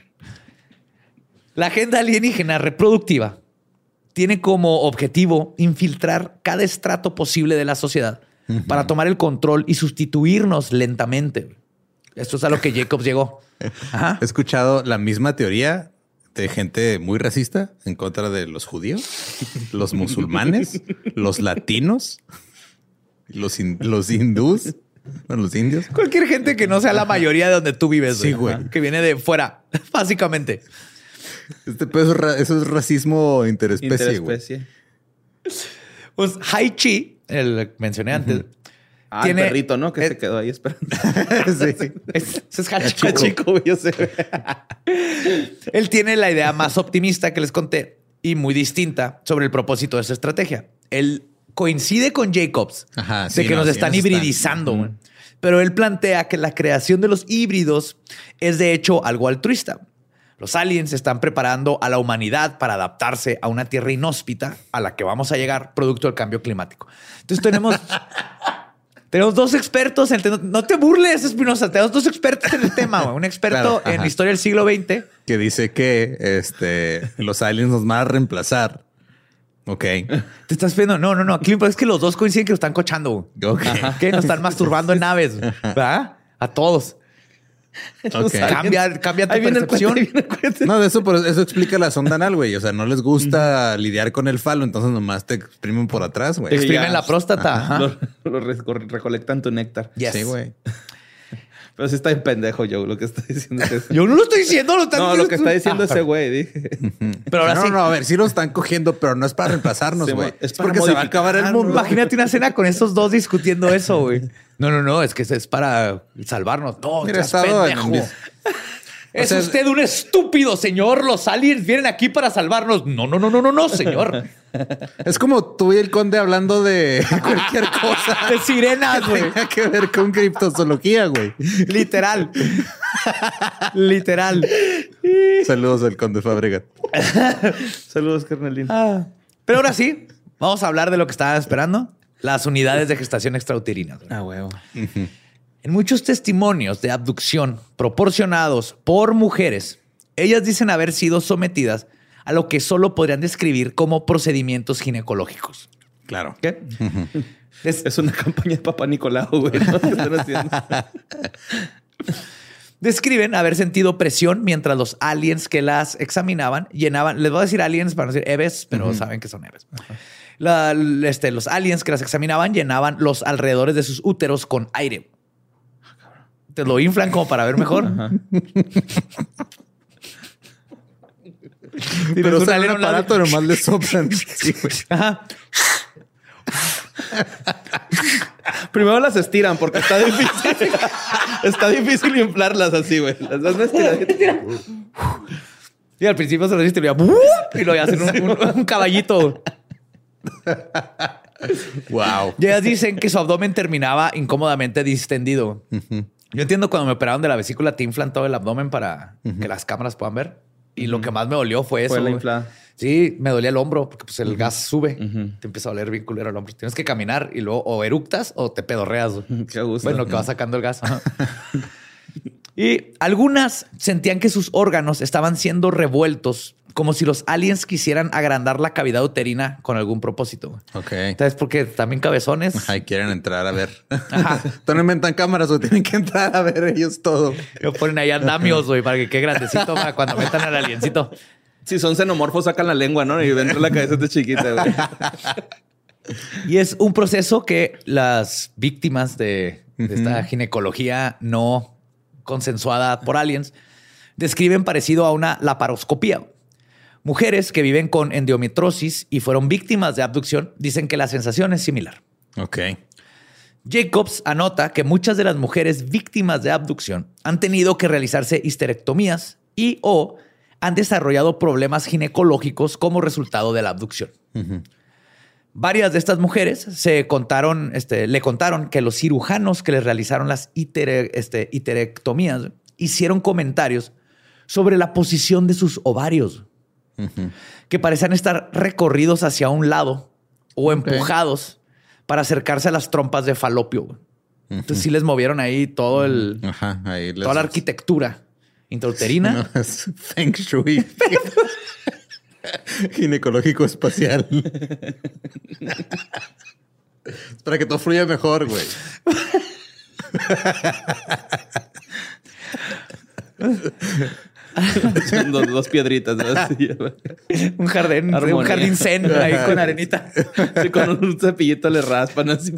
A: la agenda alienígena reproductiva tiene como objetivo infiltrar cada estrato posible de la sociedad para tomar el control y sustituirnos lentamente. Esto es a lo que Jacobs llegó.
B: He escuchado la misma teoría de gente muy racista en contra de los judíos, los musulmanes, los latinos, los hindús. Bueno, los indios.
A: Cualquier gente que no sea la mayoría de donde tú vives.
B: Sí, güey.
A: Que viene de fuera, básicamente.
B: Eso es racismo interespecie, güey.
A: Pues Hai Chi, el que mencioné antes.
C: Tiene... el perrito, ¿no? Que se quedó ahí esperando.
A: Sí. Ese es Hachiko, güey, yo sé. Él tiene la idea más optimista que les conté y muy distinta sobre el propósito de esa estrategia. Él coincide con Jacobs de que nos están hibridizando. Pero él plantea que la creación de los híbridos es de hecho algo altruista. Los aliens están preparando a la humanidad para adaptarse a una tierra inhóspita a la que vamos a llegar producto del cambio climático. Entonces tenemos Tenemos dos expertos. No te burles, Espinosa. Tenemos dos expertos en el tema. Güey. Un experto en historia del siglo XX.
B: Que dice que los aliens nos van a reemplazar. Ok.
A: Te estás viendo. No. Aquí es que los dos coinciden que lo están cochando.
B: Ok.
A: Que nos están masturbando en naves. ¿Verdad? A todos.
B: Okay.
A: Cambia tu percepción.
B: No, de eso, pero eso explica la sonda anal, güey. O sea, no les gusta lidiar con el falo, entonces nomás te exprimen por atrás, güey.
A: Te exprimen la próstata.
C: Lo recolectan tu néctar.
A: Yes.
B: Sí, güey.
C: Pero sí está en pendejo, Joe, lo que está diciendo.
A: Yo no lo estoy diciendo.
C: Lo que está diciendo ese güey, dije.
A: Pero ahora sí.
B: No, a ver, sí lo están cogiendo, pero no es para reemplazarnos, güey.
C: Es
B: porque se va a acabar el mundo.
A: Imagínate una cena con estos dos discutiendo eso, güey. No, es que es para salvarnos. No,
B: mira,
A: estás pendejo. Es usted un estúpido, señor. Los aliens vienen aquí para salvarnos. No, señor.
B: Es como tú y el conde hablando de cualquier cosa.
A: De sirenas,
B: que
A: güey.
B: tenga que ver con criptozoología, güey.
A: Literal.
B: Saludos al conde Fabregat.
C: Saludos, carnalín.
A: Pero ahora sí, vamos a hablar de lo que estaba esperando. Las unidades de gestación extrauterina.
C: Huevo.
A: En muchos testimonios de abducción proporcionados por mujeres, ellas dicen haber sido sometidas a lo que solo podrían describir como procedimientos ginecológicos.
B: Claro.
A: ¿Qué?
C: Es una campaña de Papá Nicolau, güey. ¿No? ¿Qué están haciendo?
A: Describen haber sentido presión mientras los aliens que las examinaban llenaban. Les voy a decir aliens para no decir Eves, pero saben que son Eves. Los aliens que las examinaban llenaban los alrededores de sus úteros con aire. Te lo inflan como para ver mejor.
B: Pero sale un aparato, nomás le soplan. Sí, güey.
A: Ajá.
C: Primero las estiran porque está difícil. Está difícil inflarlas así, güey. Las das estiraditas.
A: Y al principio se lo hiciste y lo hacen un caballito.
B: Wow.
A: Y ellas dicen que su abdomen terminaba incómodamente distendido. Yo entiendo cuando me operaron de la vesícula, te inflan todo el abdomen para que las cámaras puedan ver. Y lo que más me dolió fue eso.
C: Fue la inflada.
A: Sí, me dolía el hombro porque pues, el gas sube. Te empieza a doler bien culero el hombro. Tienes que caminar y luego o eructas o te pedorreas.
C: Qué gusto.
A: Bueno, que va sacando el gas. Y algunas sentían que sus órganos estaban siendo revueltos como si los aliens quisieran agrandar la cavidad uterina con algún propósito.
B: Ok.
A: ¿Sabes? Porque también cabezones.
B: Ay, quieren entrar a ver.
A: Ajá.
B: No inventan cámaras o tienen que entrar a ver ellos todo.
A: Lo ponen ahí andamios, güey, para que quede grandecito para cuando metan al aliencito.
C: Si son xenomorfos, sacan la lengua, ¿no? Y dentro la cabeza está chiquita, güey.
A: Y es un proceso que las víctimas de esta ginecología no consensuada por aliens describen parecido a una laparoscopía. Mujeres que viven con endometriosis y fueron víctimas de abducción dicen que la sensación es similar.
B: Ok.
A: Jacobs anota que muchas de las mujeres víctimas de abducción han tenido que realizarse histerectomías y o han desarrollado problemas ginecológicos como resultado de la abducción. Varias de estas mujeres le contaron que los cirujanos que les realizaron las histerectomías hicieron comentarios sobre la posición de sus ovarios, que parecían estar recorridos hacia un lado o empujados para acercarse a las trompas de falopio. Entonces sí les movieron ahí todo toda la arquitectura intrauterina.
B: No, es Feng Shui. Ginecológico espacial. Es para que todo fluya mejor, güey.
C: Son dos piedritas, ¿no?
A: un jardín zen ahí con arenita.
C: Sí, con un cepillito le raspan así.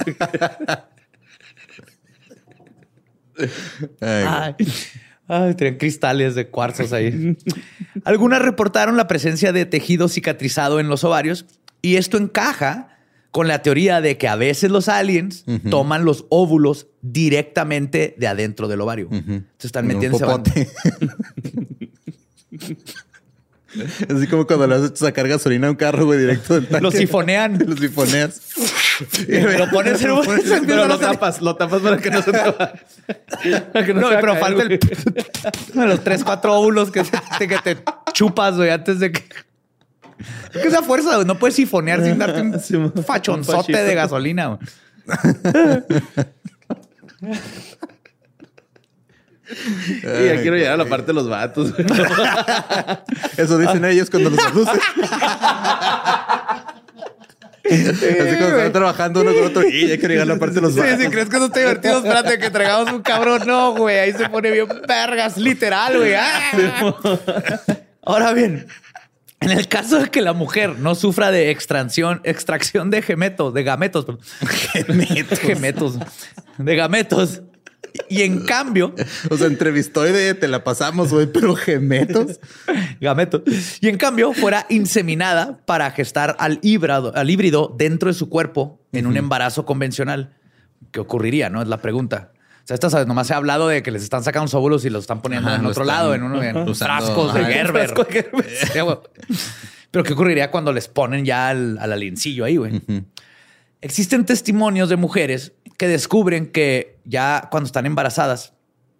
A: Tenían cristales de cuarzos ahí. Algunas reportaron la presencia de tejido cicatrizado en los ovarios y esto encaja con la teoría de que a veces los aliens toman los óvulos directamente de adentro del ovario. Se están metiendo
B: así como cuando le vas a sacar gasolina a un carro, güey, directo del tanque.
A: Los sifonean.
B: Los sifoneas.
A: Lo pones en un...
C: Pero lo tapas para que no se te vaya.
A: Pero falta los 3-4 óvulos que te chupas, güey, antes de que... Es que esa fuerza, güey, no puedes sifonear sin darte un fachonzote de gasolina, güey.
C: Y ya quiero llegar a la parte de los vatos.
B: Eso dicen ellos cuando los abducen. Así como están trabajando uno con otro. Y ya quiero llegar a la parte de los vatos.
A: Sí, si crees que eso está divertido, espérate que traigamos un cabrón. No, güey, ahí se pone bien vergas, literal, güey. ¡Ah! Ahora bien, en el caso de que la mujer no sufra de extracción de gametos, de gametos. Y en cambio...
B: O sea, entrevistoide te la pasamos, güey, pero gemetos.
A: Gametos. Y en cambio fuera inseminada para gestar al híbrido dentro de su cuerpo en un embarazo convencional. ¿Qué ocurriría? ¿No? Es la pregunta. O sea, esta nomás se ha hablado de que les están sacando sus óvulos y los están poniendo en otro lado, en frascos de Gerber. Pero ¿qué ocurriría cuando les ponen ya al aliencillo ahí, güey? Existen testimonios de mujeres que descubren que ya cuando están embarazadas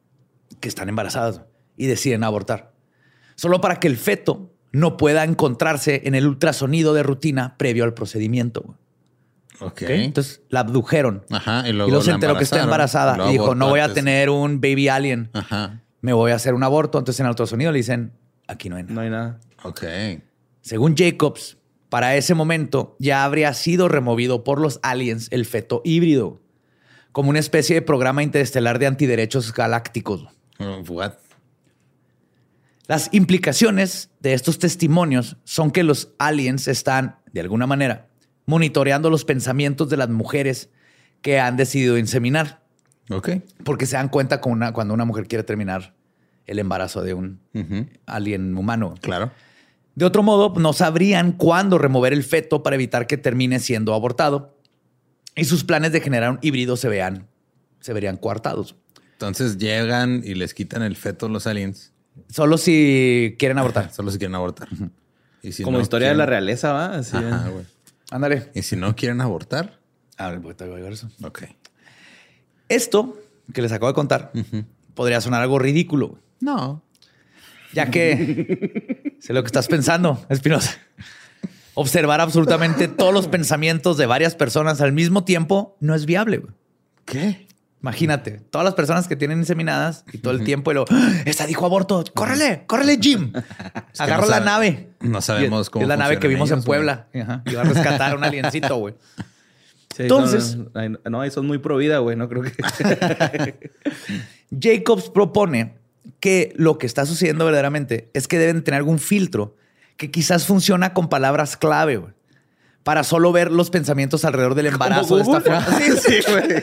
A: y deciden abortar, solo para que el feto no pueda encontrarse en el ultrasonido de rutina previo al procedimiento.
B: Ok.
A: Entonces la abdujeron.
B: Ajá.
A: Y luego se enteró que está embarazada. Y dijo, no voy a tener un baby alien.
B: Ajá.
A: Me voy a hacer un aborto. Entonces en el ultrasonido le dicen, aquí no hay nada.
C: No hay nada.
B: Ok.
A: Según Jacobs, para ese momento ya habría sido removido por los aliens el feto híbrido, como una especie de programa interestelar de antiderechos galácticos.
B: What?
A: Las implicaciones de estos testimonios son que los aliens están, de alguna manera, monitoreando los pensamientos de las mujeres que han decidido inseminar.
B: Ok.
A: Porque se dan cuenta cuando una mujer quiere terminar el embarazo de un alien humano.
B: Claro.
A: De otro modo, no sabrían cuándo remover el feto para evitar que termine siendo abortado y sus planes de generar un híbrido se verían coartados.
B: Entonces llegan y les quitan el feto a los aliens.
A: Solo si quieren abortar.
B: Solo si quieren abortar. Y si
C: como
B: no
C: historia
B: quieren...
C: de la realeza, ¿va? Así.
B: Ajá, güey.
A: Ándale.
B: Y si no quieren abortar.
A: A ver, te voy a llevar eso.
B: Ok.
A: Esto que les acabo de contar podría sonar algo ridículo.
B: No.
A: Ya que sé lo que estás pensando, Espinosa. Observar absolutamente todos los pensamientos de varias personas al mismo tiempo no es viable. Güey.
B: ¿Qué?
A: Imagínate, todas las personas que tienen inseminadas y todo el tiempo y esta dijo aborto, córrele, Jim. Agarra la nave.
B: No sabemos cómo
A: es la nave que vimos
B: ellos,
A: en Puebla. Iba a rescatar a un aliencito, güey.
C: Sí,
A: entonces,
C: son muy pro vida, güey. No creo que.
A: Jacobs propone que lo que está sucediendo verdaderamente es que deben tener algún filtro que quizás funciona con palabras clave, güey, para solo ver los pensamientos alrededor del embarazo de esta forma.
B: Sí, güey.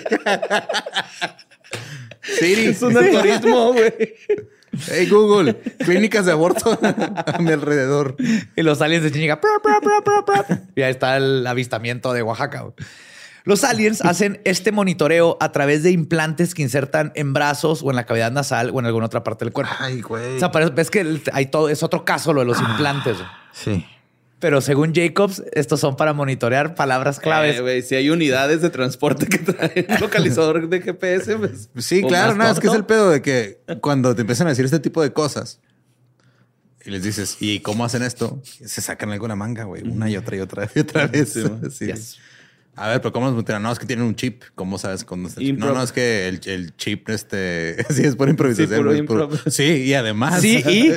C: Siri. Es un algoritmo, güey.
B: Hey, Google, clínicas de aborto a mi alrededor.
A: Y los aliens de chinga. Y ahí está el avistamiento de Oaxaca, güey. Los aliens hacen este monitoreo a través de implantes que insertan en brazos o en la cavidad nasal o en alguna otra parte del cuerpo.
B: Ay, güey.
A: O sea, ves que hay todo, es otro caso lo de los implantes.
B: Sí.
A: Pero según Jacobs, estos son para monitorear palabras claves.
C: Güey, si hay unidades de transporte que traen localizador de GPS, pues.
B: Sí, claro, no, es que es el pedo de que cuando te empiezan a decir este tipo de cosas y les dices, ¿y cómo hacen esto? Se sacan alguna manga, güey, una y otra y otra y otra vez. Sí.
A: Yes.
B: A ver, pero ¿cómo nos montaron? No, es que tienen un chip. ¿Cómo sabes cuándo está el chip? No, es que el chip, sí, es por improvisación. Sí, y además.
A: Sí, y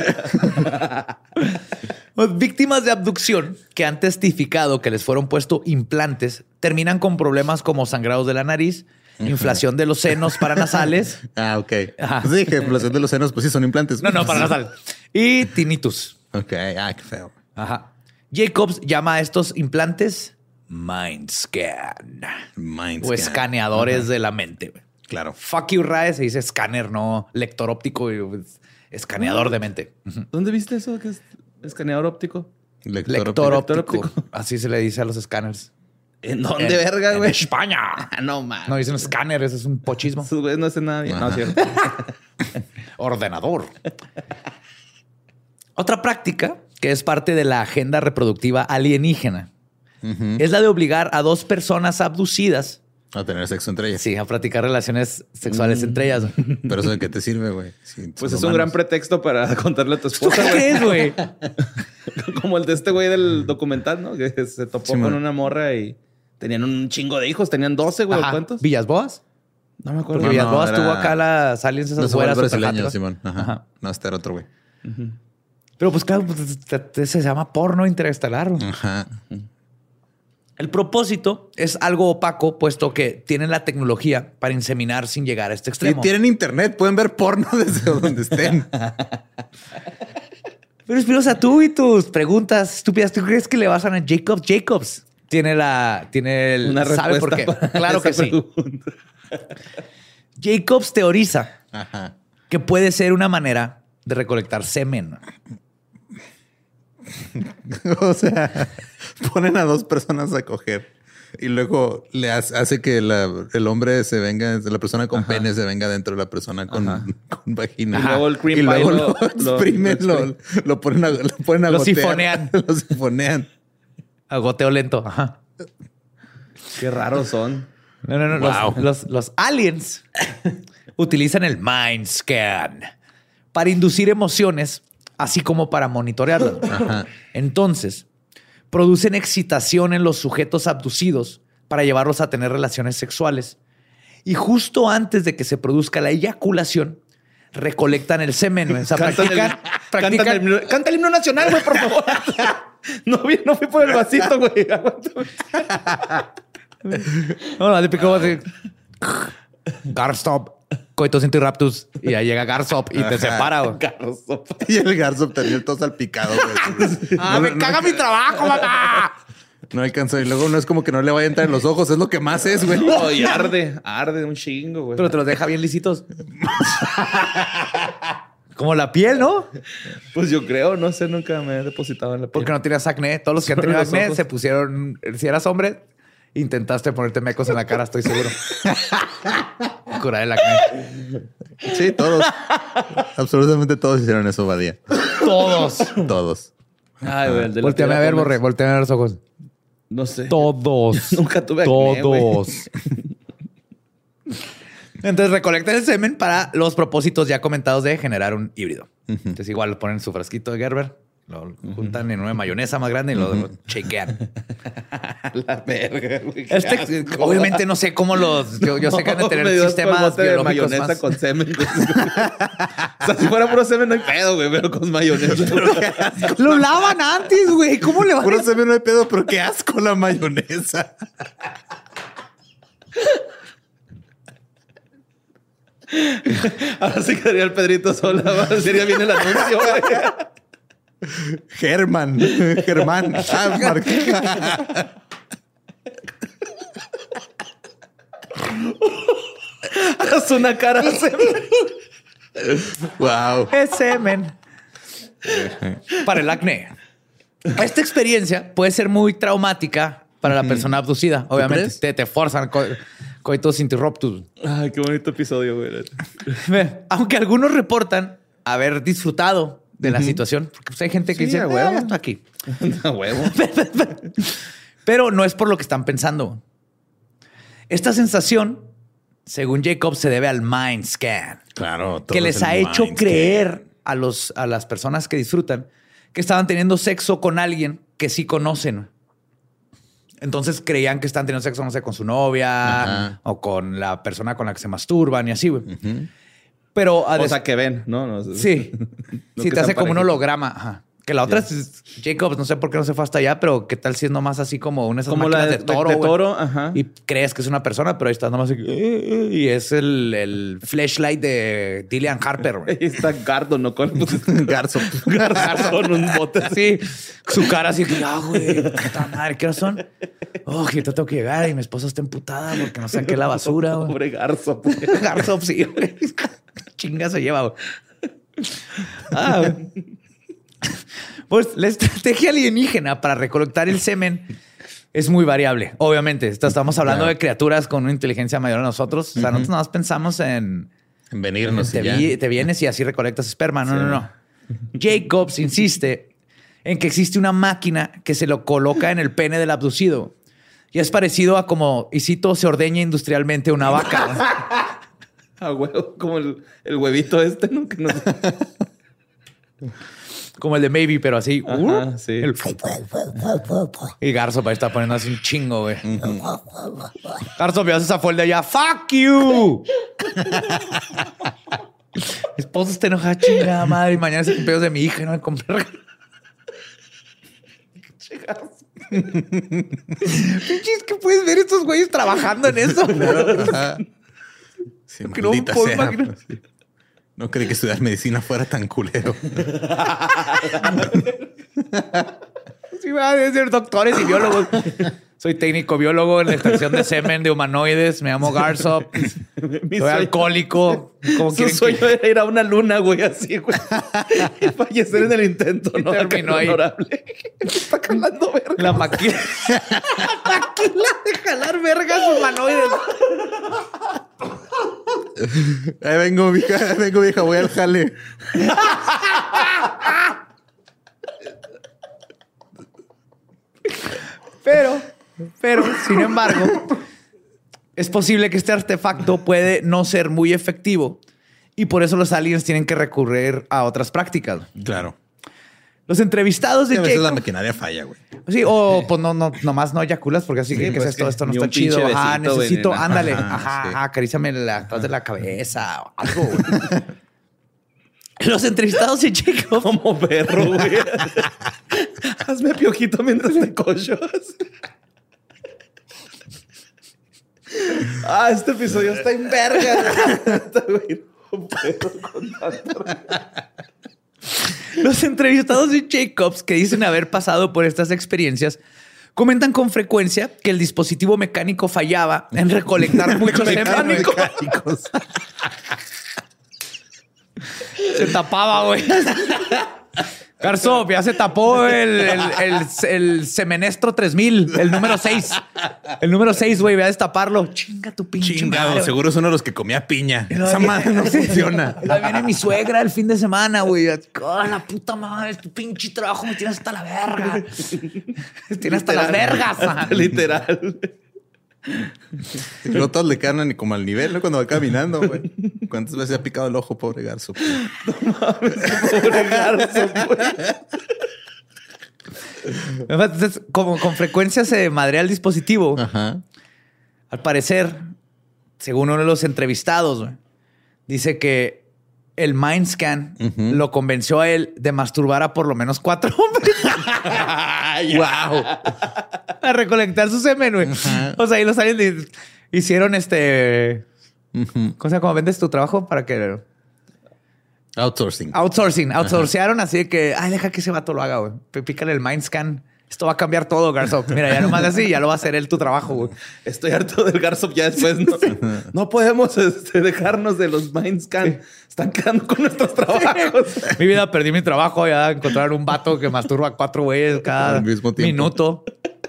A: víctimas de abducción que han testificado que les fueron puestos implantes terminan con problemas como sangrados de la nariz, inflación de los senos paranasales.
B: Ah, ok. Pues dije, inflación de los senos, pues sí, son implantes.
A: No, paranasales. Y tinnitus.
B: Ok, qué feo.
A: Ajá. Jacobs llama a estos implantes Mind Scan. O escaneadores de la mente.
B: Claro.
A: Fuck you, Rae. Se dice escáner, no lector óptico. Escaneador de mente.
C: ¿Dónde viste eso? ¿Qué es escaneador óptico?
A: Lector óptico. Así se le dice a los escáneres.
C: ¿En dónde, verga, güey?
A: En España.
C: No, man.
A: No dicen escáner, eso es un pochismo.
C: Sus güeyes no hacen nada bien. No, es cierto.
A: Ordenador. Otra práctica que es parte de la agenda reproductiva alienígena es la de obligar a dos personas abducidas
B: a tener sexo entre ellas.
A: Sí, a practicar relaciones sexuales entre ellas.
B: Pero eso de qué te sirve, güey. Sí,
C: pues es un gran pretexto para contarle a tu esposa, güey.
A: ¿Qué es, güey?
C: Como el de este güey del documental, ¿no? Que se topó con una morra y tenían un chingo de hijos. Tenían 12, güey. ¿Cuántos?
A: ¿Villas Boas?
C: No me acuerdo.
A: Porque Villalobos tuvo acá las aliens esas
B: Los
A: güeras
B: brasileños,
A: superjáticas.
B: Simón. Ajá. No,
A: Súper
B: brasileños,
A: játicas.
B: Simón. Ajá.
A: Ajá.
B: No, este era otro güey.
A: Pero pues claro, pues, se llama porno interestelar.
B: Ajá.
A: El propósito es algo opaco, puesto que tienen la tecnología para inseminar sin llegar a este
B: Y
A: extremo.
B: tienen internet, pueden ver porno desde donde estén.
A: Pero Espinosa, tú y tus preguntas estúpidas, ¿tú crees que le basan a Jacobs? Jacobs tiene
C: Una
A: sabe por qué.
C: respuesta para
A: Claro que
C: esa
A: sí.
C: pregunta.
A: Jacobs teoriza
B: Ajá.
A: que puede ser una manera de recolectar semen.
B: O sea, ponen a dos personas a coger y luego le hace que el hombre se venga, la persona con pene se venga dentro de la persona con vagina.
C: Y luego el cream
B: y luego
C: pie
B: lo exprimen, lo ponen a
A: Lo
B: gotear.
A: sifonean.
B: Lo sifonean.
A: A goteo lento. Ajá.
C: Qué raros son.
A: No.
B: Wow.
A: Los aliens utilizan el Mind Scan para inducir emociones, así como para monitorearlas.
B: Ajá.
A: Entonces, producen excitación en los sujetos abducidos para llevarlos a tener relaciones sexuales. Y justo antes de que se produzca la eyaculación, recolectan el semen. O sea, practican.
C: Canta el himno nacional, güey, por favor. No fui por el vasito, güey.
A: No, típico así. Garstop, coitus interruptus. Y ahí llega Garsop y te separa, güey.
B: Y el garzo tenía todo salpicado. Güey.
A: ¡Me caga mi trabajo, mamá!
B: No alcanzó. Y luego no es como que no le vaya a entrar en los ojos. Es lo que más es, güey.
C: No, y arde un chingo, güey.
A: Pero te los deja bien lisitos. Como la piel, ¿no?
C: Pues yo creo, no sé, nunca me he depositado en la piel.
A: Porque no tenías acné. Todos los que han
C: Solo
A: tenido
C: los
A: acné
C: ojos.
A: se pusieron... Si eras hombre, intentaste ponerte mecos en la cara, estoy seguro. Curar el acné.
B: Sí, todos. Absolutamente todos hicieron eso, Badía.
A: Todos.
B: Todos.
C: Ay, güey, el de la
A: Volteame a
C: tira
A: ver,
C: Comex.
A: Borre. Volteame a ver los ojos.
C: No sé.
A: Todos.
C: Nunca tuve acné, güey.
A: Todos. Entonces recolectan el semen para los propósitos ya comentados de generar un híbrido. Entonces igual ponen su frasquito de Gerber, lo juntan en una mayonesa más grande y lo shakean.
C: La verga, güey. qué asco.
A: Obviamente no sé cómo los... Yo sé que han de tener
C: me dio
A: sistemas
C: bote de
A: biológicos
C: mayonesa
A: más...
C: con semen. Güey. O sea, si fuera puro semen no hay pedo, güey, pero con mayonesa.
A: Lo lavan antes, güey. ¿Cómo le van
B: Puro semen no hay pedo, pero qué asco la mayonesa.
C: Ahora sí quedaría el Pedrito sola. Sería bien el anuncio, güey.
B: Germán. Ah,
C: Haz una cara de semen.
B: Wow.
A: Es semen. Para el acné. Esta experiencia puede ser muy traumática para la persona abducida. Obviamente
B: crees?
A: te forzan coitus interruptus.
C: Ay, qué bonito episodio, güey.
A: Aunque algunos reportan haber disfrutado de la situación. Porque pues, hay gente que
C: Sí,
A: dice,
C: a huevo.
A: ya estoy aquí.
C: A huevo.
A: Pero no es por lo que están pensando. Esta sensación, según Jacob, se debe al mind scan.
B: Claro.
A: Que les ha hecho creer a las personas que disfrutan que estaban teniendo sexo con alguien que sí conocen. Entonces creían que están teniendo sexo, no sé, con su novia
B: Ajá.
A: o con la persona con la que se masturban y así, güey. Pero
C: O sea, que ven, ¿no?
A: sí,
C: No
A: sí
C: que
A: te hace
C: sean
A: como un
C: parejitas.
A: holograma. Ajá. Que la otra es Jacobs, no sé por qué no se fue hasta allá, pero qué tal si es nomás así como una de esas
C: Como
A: máquinas
C: la
A: de toro.
C: de
A: güey?
C: toro, ajá.
A: Y crees que es una persona, pero ahí está nomás así, y es el flashlight de Dillian Harper, güey.
C: Ahí está Gardo, ¿no? Con
B: Garzo.
C: con un bote así.
A: Sí, su cara así, güey, puta madre, ¿qué horas son? Oh, ahorita tengo que llegar y mi esposa está emputada porque no saqué la basura, güey.
C: Pobre Garzo. Pues.
A: Garzop, sí, güey. Chinga se lleva, güey. Güey. Pues la estrategia alienígena para recolectar el semen es muy variable. Obviamente, estamos hablando de criaturas con una inteligencia mayor a nosotros. O sea, nosotros nada más pensamos en
B: Venirnos y ya.
A: te vienes y así recolectas esperma. No. Jacobs insiste en que existe una máquina que se lo coloca en el pene del abducido. Y es parecido a como, y cito, se ordeña industrialmente una vaca.
C: A huevo, como el huevito este, ¿no? Que no...
A: Como el de Maybe, pero así.
C: Ajá, sí.
A: Y Garzo para estar poniendo así un chingo, güey. Garzo, me haces esa folda allá. ¡Fuck you! Mi esposo está enojada, chingada madre. Y mañana es el cumpleaños de mi hija y no me compré regalo. Pinches, que puedes ver estos güeyes trabajando en eso.
B: Sí,
A: Que no
B: maldita
A: puedo
B: sea,
A: imaginar.
B: pues, sí. No creí que estudiar medicina fuera tan culero.
A: Sí, va a ser doctores y biólogos. Soy técnico biólogo en la extracción de semen de humanoides. Me llamo Garzo. Soy alcohólico. ¿Cómo
C: Su
A: quieren
C: sueño
A: que...?
C: era ir a una luna, güey, así, güey. Y fallecer en el intento,
A: Y
C: ¿no?
A: terminó ahí.
C: Honorable. Está calando verga.
A: La máquina. La máquina de jalar vergas humanoides.
B: Ahí vengo, vieja, voy al jale.
A: Pero, sin embargo, es posible que este artefacto puede no ser muy efectivo y por eso los aliens tienen que recurrir a otras prácticas.
B: Claro.
A: Los entrevistados de
B: A veces la
A: Jacob...
B: maquinaria falla, güey.
A: Sí, o pues nomás no eyaculas porque así que
C: pues
A: es esto,
C: que
A: esto no
C: ni
A: está
C: un pinche
A: chido. Ajá,
C: besito, güey,
A: necesito,
C: ni nada.
A: ándale.
B: Ajá,
A: Ajá,
B: sí.
A: ajá, acaríciame atrás de la cabeza o algo, güey. Los entrevistados de Jacob...
C: Como perro, güey. Hazme piojito mientras te cochos. Este episodio está en verga. Güey, un perro con tanto.
A: Los entrevistados de Jacobs, que dicen haber pasado por estas experiencias, comentan con frecuencia que el dispositivo mecánico fallaba en recolectar muchos mecánicos. Se tapaba, güey. Garzo, ya se tapó el Semenestro 3000, el número 6. El número 6, güey, voy a destaparlo. Chinga tu pinche
B: Chingado,
A: madre,
B: seguro es uno de los que comía piña.
A: güey.
B: Esa madre no funciona.
A: Ahí viene mi suegra el fin de semana, güey. ¡Oh, la puta madre! Tu pinche trabajo me tiene hasta la verga. Tiene hasta las vergas. Ajá.
C: Literal.
B: Y luego todos le quedan como al nivel, ¿no? Cuando va caminando, güey. ¿Cuántas veces ha picado el ojo, pobre garzo?
C: Pobre garzo, güey.
A: Entonces, como con frecuencia se madrea el dispositivo,
B: Ajá.
A: al parecer, según uno de los entrevistados, güey, dice que el Mindscan lo convenció a él de masturbar a por lo menos 4 hombres.
B: ¡Wow!
A: A recolectar su semen, güey. O sea, ahí los aliens hicieron ¿cómo vendes tu trabajo? Para que...
B: Outsourcing.
A: Outsourcearon así de que, ay, deja que ese vato lo haga, güey. Pícale el Mindscan. Esto va a cambiar todo, Garzo. Mira, ya nomás así, ya lo va a hacer él tu trabajo, güey.
C: Estoy harto del Garzop ya después. No podemos dejarnos de los Mindscan. Están quedando con nuestros trabajos.
A: Mi vida, perdí mi trabajo. Ya encontraron un vato que masturba a 4 güeyes cada
B: Al mismo tiempo.
A: minuto.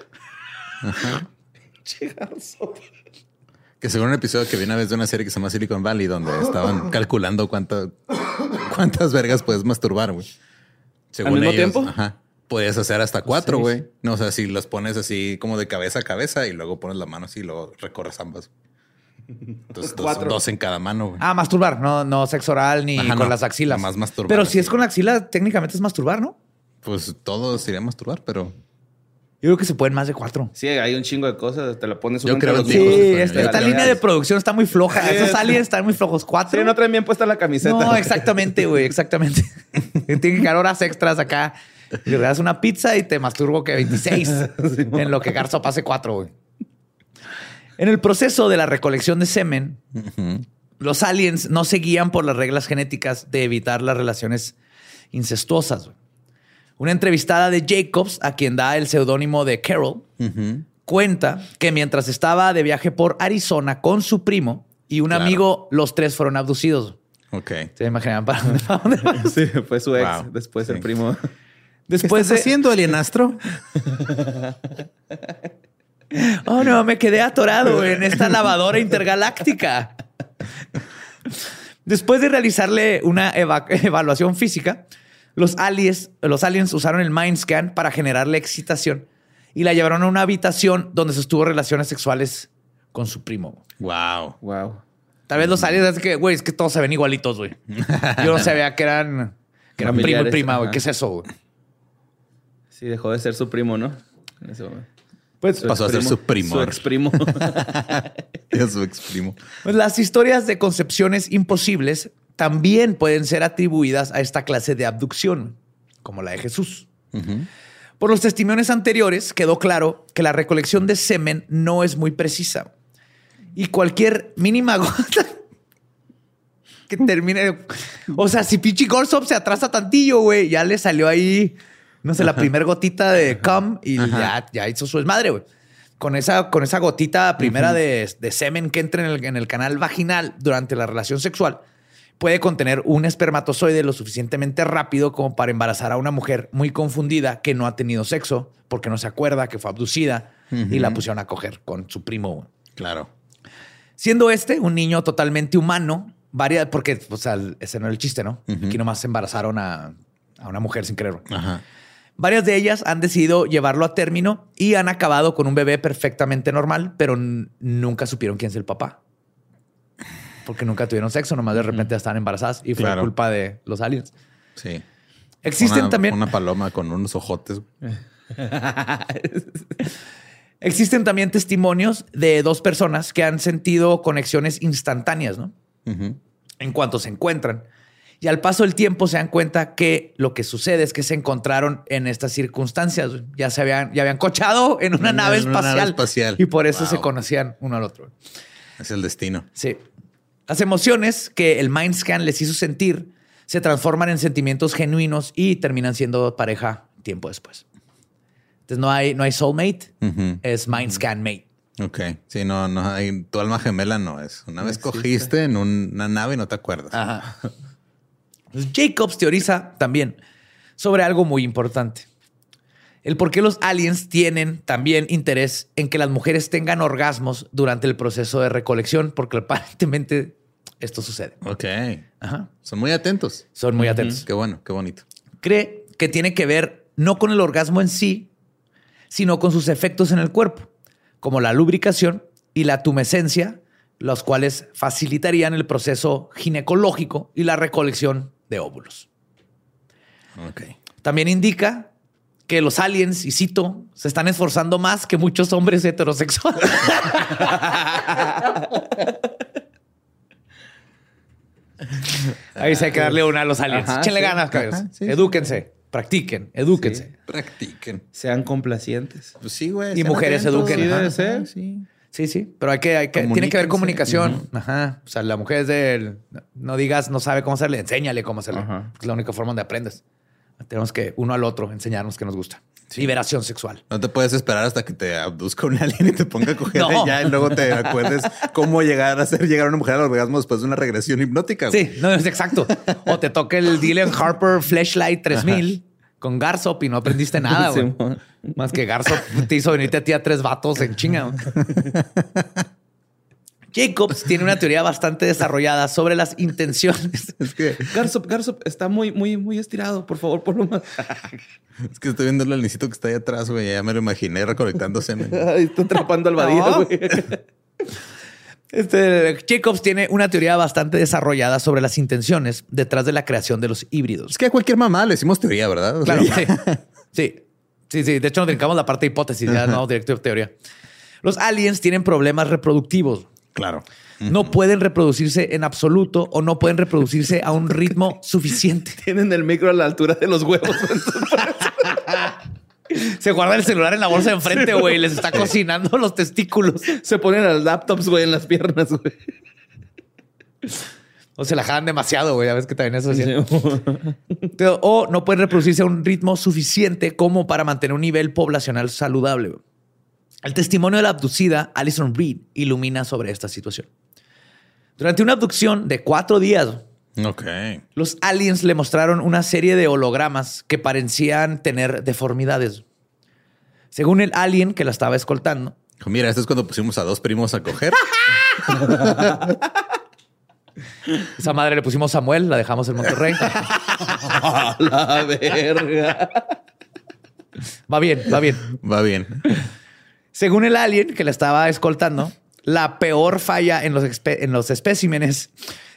C: Che, Garzop.
B: Que según un episodio que vi una vez de una serie que se llama Silicon Valley, donde estaban calculando cuántas vergas puedes masturbar, güey. Según
C: ¿Al mismo
B: ellos,
C: tiempo?
B: Ajá. Puedes hacer hasta 4, güey. No, o sea, si los pones así como de cabeza a cabeza y luego pones la mano así y luego recorres ambas. Entonces,
C: 4.
B: dos en cada mano, güey.
A: Ah, masturbar. No sexo oral ni
B: Ajá,
A: con
B: no.
A: las axilas.
B: Nomás masturbar,
A: Pero si
B: así.
A: es con la axila, técnicamente es masturbar, ¿no?
B: Pues todo sería masturbar, pero
A: Yo creo que se pueden más de 4.
C: Sí, hay un chingo de cosas. Te la pones
B: Yo
C: uno
B: creo
C: entre los
B: que
C: hijos.
B: sí,
A: esta
B: ya
A: línea
B: ves.
A: de producción está muy floja.
C: Sí,
A: Esos
C: sí.
A: aliens están muy flojos. 4.
C: Sí, no traen bien puesta la camiseta.
A: No, exactamente, güey. Exactamente. Tienen que quedar horas extras acá. Y le das una pizza y te masturbo que 26. En lo que Garzo pase 4, güey. En el proceso de la recolección de semen, los aliens no se guían por las reglas genéticas de evitar las relaciones incestuosas, güey. Una entrevistada de Jacobs, a quien da el seudónimo de Carol, cuenta que mientras estaba de viaje por Arizona con su primo y un
B: Claro.
A: amigo, los 3 fueron abducidos.
B: ok.
A: ¿Se imaginan para dónde van?
C: Sí, fue su ex.
B: Wow.
C: Después
B: Sí.
C: el primo.
A: Después
B: ¿Qué estás haciendo, alienastro?
A: Oh, no, me quedé atorado en esta lavadora intergaláctica. Después de realizarle una evaluación física, los aliens usaron el Mindscan para generarle excitación y la llevaron a una habitación donde sostuvo relaciones sexuales con su primo.
B: Wow.
C: Wow.
A: Tal vez los aliens es que, güey, es que todos se ven igualitos, güey. Yo no sabía que que eran primo y prima, güey. ¿Qué es eso, güey?
C: Sí, dejó de ser su primo, ¿no? En ese momento.
B: Pues pasó a ser su primo.
C: Su exprimo.
B: Es su exprimo.
A: Pues las historias de concepciones imposibles también pueden ser atribuidas a esta clase de abducción, como la de Jesús. Por los testimonios anteriores quedó claro que la recolección de semen no es muy precisa y cualquier mínima gota que termine... O sea, si pinche Gorsop se atrasa tantillo, güey, ya le salió ahí, no sé, la primer gotita de cum y ya hizo su desmadre, güey. Con esa gotita primera de semen que entra en el canal vaginal durante la relación sexual, puede contener un espermatozoide lo suficientemente rápido como para embarazar a una mujer muy confundida que no ha tenido sexo porque no se acuerda que fue abducida y la pusieron a coger con su primo.
B: Claro.
A: Siendo un niño totalmente humano, porque o sea, ese no era el chiste, ¿no? Aquí nomás embarazaron a una mujer sin quererlo. Varias de ellas han decidido llevarlo a término y han acabado con un bebé perfectamente normal, pero nunca supieron quién es el papá. Porque nunca tuvieron sexo, nomás de repente estaban embarazadas y fue culpa de los aliens.
B: Sí.
A: Existen también...
B: Una paloma con unos ojotes.
A: Existen también testimonios de dos personas que han sentido conexiones instantáneas, ¿no? En cuanto se encuentran. Y al paso del tiempo se dan cuenta que lo que sucede es que se encontraron en estas circunstancias. Ya habían cochado en una nave espacial. Y por eso se conocían uno al otro.
B: Es el destino.
A: Sí. Las emociones que el Mindscan les hizo sentir se transforman en sentimientos genuinos y terminan siendo pareja tiempo después. Entonces no hay soulmate, es Mindscan mate.
B: Ok. Sí, no hay, tu alma gemela no es. Una vez cogiste en una nave y no te acuerdas.
A: Ajá. Entonces, Jacobs teoriza también sobre algo muy importante. El por qué los aliens tienen también interés en que las mujeres tengan orgasmos durante el proceso de recolección, porque aparentemente esto sucede.
B: Ok. Ajá. Son muy atentos.
A: Son muy atentos.
B: Qué bueno, qué bonito.
A: Cree que tiene que ver no con el orgasmo en sí, sino con sus efectos en el cuerpo, como la lubricación y la tumescencia, los cuales facilitarían el proceso ginecológico y la recolección de óvulos.
B: Ok.
A: También indica que los aliens, y cito, se están esforzando más que muchos hombres heterosexuales. Ahí sí hay que darle una a los aliens. Échenle ganas, cabros. Edúquense, practiquen, edúquense.
B: Sí, practiquen.
C: Sean complacientes.
B: Pues sí, güey.
A: Y mujeres eduquen.
C: Sí, debe ser.
A: Sí. Pero tiene que haber comunicación. Ajá. O sea, la mujer es no digas, no sabe cómo hacerle, enséñale cómo hacerle. Es la única forma donde aprendes. Tenemos que uno al otro enseñarnos que nos gusta. Sí. Liberación sexual.
B: No te puedes esperar hasta que te abduzca un alien y te ponga a coger allá y luego te acuerdes cómo hacer llegar a una mujer al orgasmo después de una regresión hipnótica.
A: Sí, no es exacto. O te toca el Dylan Harper Fleshlight 3000 con Garsop y no aprendiste nada, güey. Sí, más que Garsop te hizo venirte a ti a 3 vatos en chinga. Jacobs tiene una teoría bastante desarrollada sobre las intenciones.
C: Es que Garsop está muy estirado. Por favor, ponlo más.
B: Es que estoy viendo el alincito que está ahí atrás, güey. Ya me lo imaginé recolectándose.
C: Está atrapando al vadillo, güey.
A: Jacobs tiene una teoría bastante desarrollada sobre las intenciones detrás de la creación de los híbridos.
B: Es que a cualquier mamá le decimos teoría, ¿verdad?
A: Claro, sí. De hecho, nos brincamos la parte de hipótesis, ya no directo de teoría. Los aliens tienen problemas reproductivos.
B: Claro.
A: No pueden reproducirse en absoluto o no pueden reproducirse a un ritmo suficiente.
C: Tienen el micro a la altura de los huevos.
A: Se guarda el celular en la bolsa de enfrente, güey. Les está cocinando los testículos.
C: Se ponen las laptops, güey, en las piernas, güey.
A: O se la jalan demasiado, güey. Ya ves que también eso es. O no pueden reproducirse a un ritmo suficiente como para mantener un nivel poblacional saludable, güey. El testimonio de la abducida, Alison Reed, ilumina sobre esta situación. Durante una abducción de 4 días, los aliens le mostraron una serie de hologramas que parecían tener deformidades. Según el alien que la estaba escoltando.
B: Mira, esto es cuando pusimos a 2 primos a coger.
A: Esa madre le pusimos Samuel, la dejamos en Monterrey.
C: La verga.
A: Va bien. Según el alien que la estaba escoltando, la peor falla en los especímenes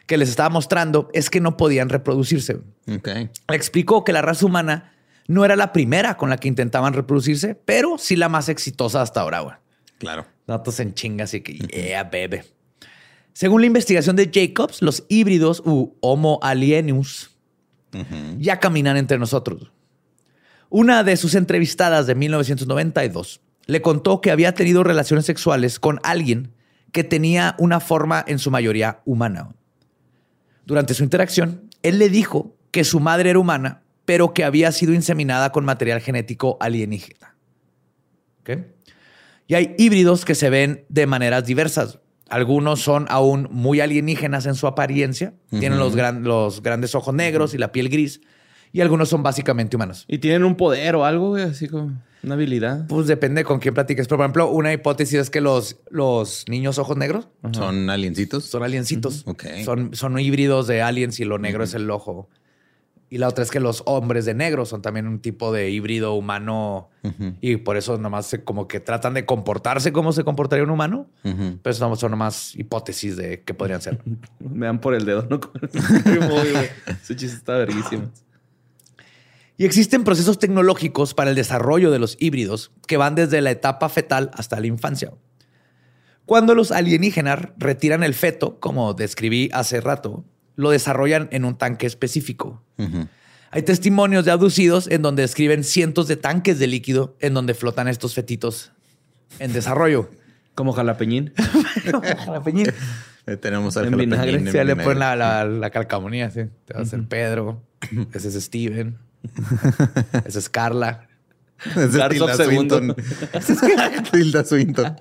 A: que les estaba mostrando es que no podían reproducirse.
B: Okay.
A: Le explicó que la raza humana no era la primera con la que intentaban reproducirse, pero sí la más exitosa hasta ahora, güey.
B: Claro.
A: Datos en chinga, así que yeah, bebé. Según la investigación de Jacobs, los híbridos u Homo alienus ya caminan entre nosotros. Una de sus entrevistadas de 1992 le contó que había tenido relaciones sexuales con alguien que tenía una forma en su mayoría humana. Durante su interacción, él le dijo que su madre era humana, pero que había sido inseminada con material genético alienígena. ¿Okay? Y hay híbridos que se ven de maneras diversas. Algunos son aún muy alienígenas en su apariencia. Tienen los grandes ojos negros y la piel gris. Y algunos son básicamente humanos.
C: ¿Y tienen un poder o algo, güey? Así como una habilidad.
A: Pues depende con quién platiques. Pero, por ejemplo, una hipótesis es que los niños ojos negros
B: son aliencitos.
A: son aliencitos.
B: Okay.
A: Son híbridos de aliens y lo negro es el ojo. Y la otra es que los hombres de negro son también un tipo de híbrido humano. Y por eso nomás como que tratan de comportarse como se comportaría un humano. Pero son nomás hipótesis de qué podrían ser.
C: Me dan por el dedo, ¿no? Ese chiste está verguísimo.
A: Y existen procesos tecnológicos para el desarrollo de los híbridos que van desde la etapa fetal hasta la infancia. Cuando los alienígenas retiran el feto, como describí hace rato, lo desarrollan en un tanque específico. Hay testimonios de abducidos en donde describen cientos de tanques de líquido en donde flotan estos fetitos en desarrollo.
C: Como jalapeñín.
A: Jalapeñín.
B: Tenemos al
C: En
B: jalapeñín.
C: vinagre.
A: Sí, le ponen la calcamonía. ¿Sí? Te va a ser Pedro. Ese es Steven. Ese es Carla.
B: Ese es
C: Garzo
B: Tilda
C: segundo.
B: Swinton. Tilda Swinton.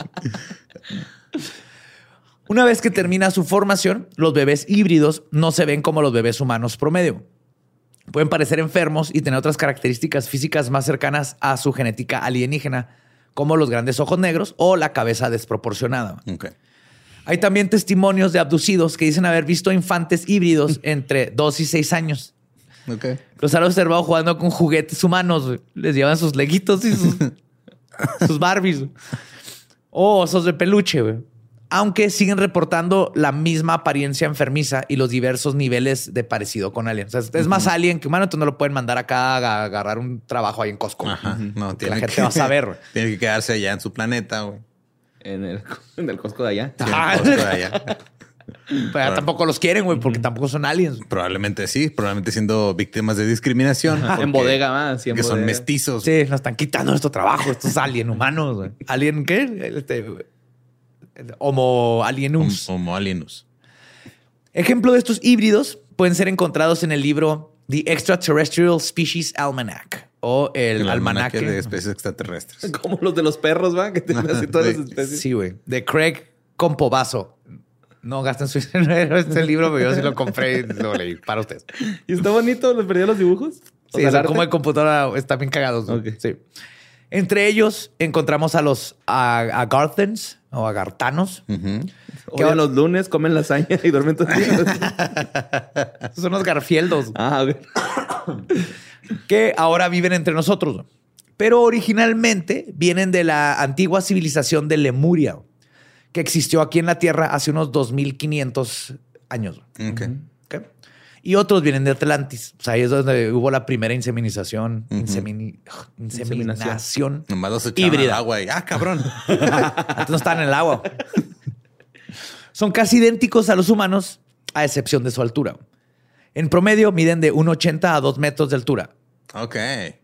A: Una vez que termina su formación, los bebés híbridos no se ven como los bebés humanos promedio. Pueden parecer enfermos y tener otras características físicas más cercanas a su genética alienígena, como los grandes ojos negros o la cabeza desproporcionada.
B: Okay.
A: Hay también testimonios de abducidos que dicen haber visto infantes híbridos entre 2 y 6 años.
B: Okay.
A: Los han observado jugando con juguetes humanos. Güey. Les llevan sus leguitos y sus Barbies. O osos de peluche, güey. Aunque siguen reportando la misma apariencia enfermiza y los diversos niveles de parecido con aliens. O sea, es más alien que humano, entonces no lo pueden mandar acá a agarrar un trabajo ahí en Costco.
B: Ajá. No,
A: la gente va a saber. Güey.
B: Tiene que quedarse allá en su planeta, güey.
C: En el Costco de allá.
B: Sí, en el Costco de allá.
A: Pero tampoco los quieren, güey, porque tampoco son aliens.
B: Probablemente sí, probablemente siendo víctimas de discriminación.
C: En bodega más. Sí,
B: Que son mestizos.
A: Sí, nos están quitando nuestro trabajo. Estos alien humanos. Güey. ¿Alien qué? Homo alienus.
B: Homo alienus.
A: Ejemplo de estos híbridos pueden ser encontrados en el libro The Extraterrestrial Species Almanac o el almanaque
B: de especies extraterrestres.
C: Como los de los perros, ¿va? Que tienen así todas las especies.
A: Sí, güey. De Craig Compobaso. No gasten su dinero este libro, pero yo sí lo compré y lo leí para ustedes.
C: ¿Y está bonito? ¿Les perdí los dibujos?
A: Sí, o sea, como el computadora está bien cagados.
C: Okay.
A: Sí. Entre ellos encontramos a los agarthans o agartanos.
C: Que los lunes comen lasaña y duermen todo el día.
A: Son los garfieldos.
C: Ok.
A: Que ahora viven entre nosotros. Pero originalmente vienen de la antigua civilización de Lemuria, que existió aquí en la Tierra hace unos 2500 años.
B: Okay.
A: ¿Okay? Y otros vienen de Atlantis. O sea, ahí es donde hubo la primera inseminación. Inseminación
B: Nomás los echaban
A: híbrida.
B: al agua y cabrón.
A: Antes no estaban en el agua. Son casi idénticos a los humanos, a excepción de su altura. En promedio miden de 1,80 a 2 metros de altura.
B: Ok.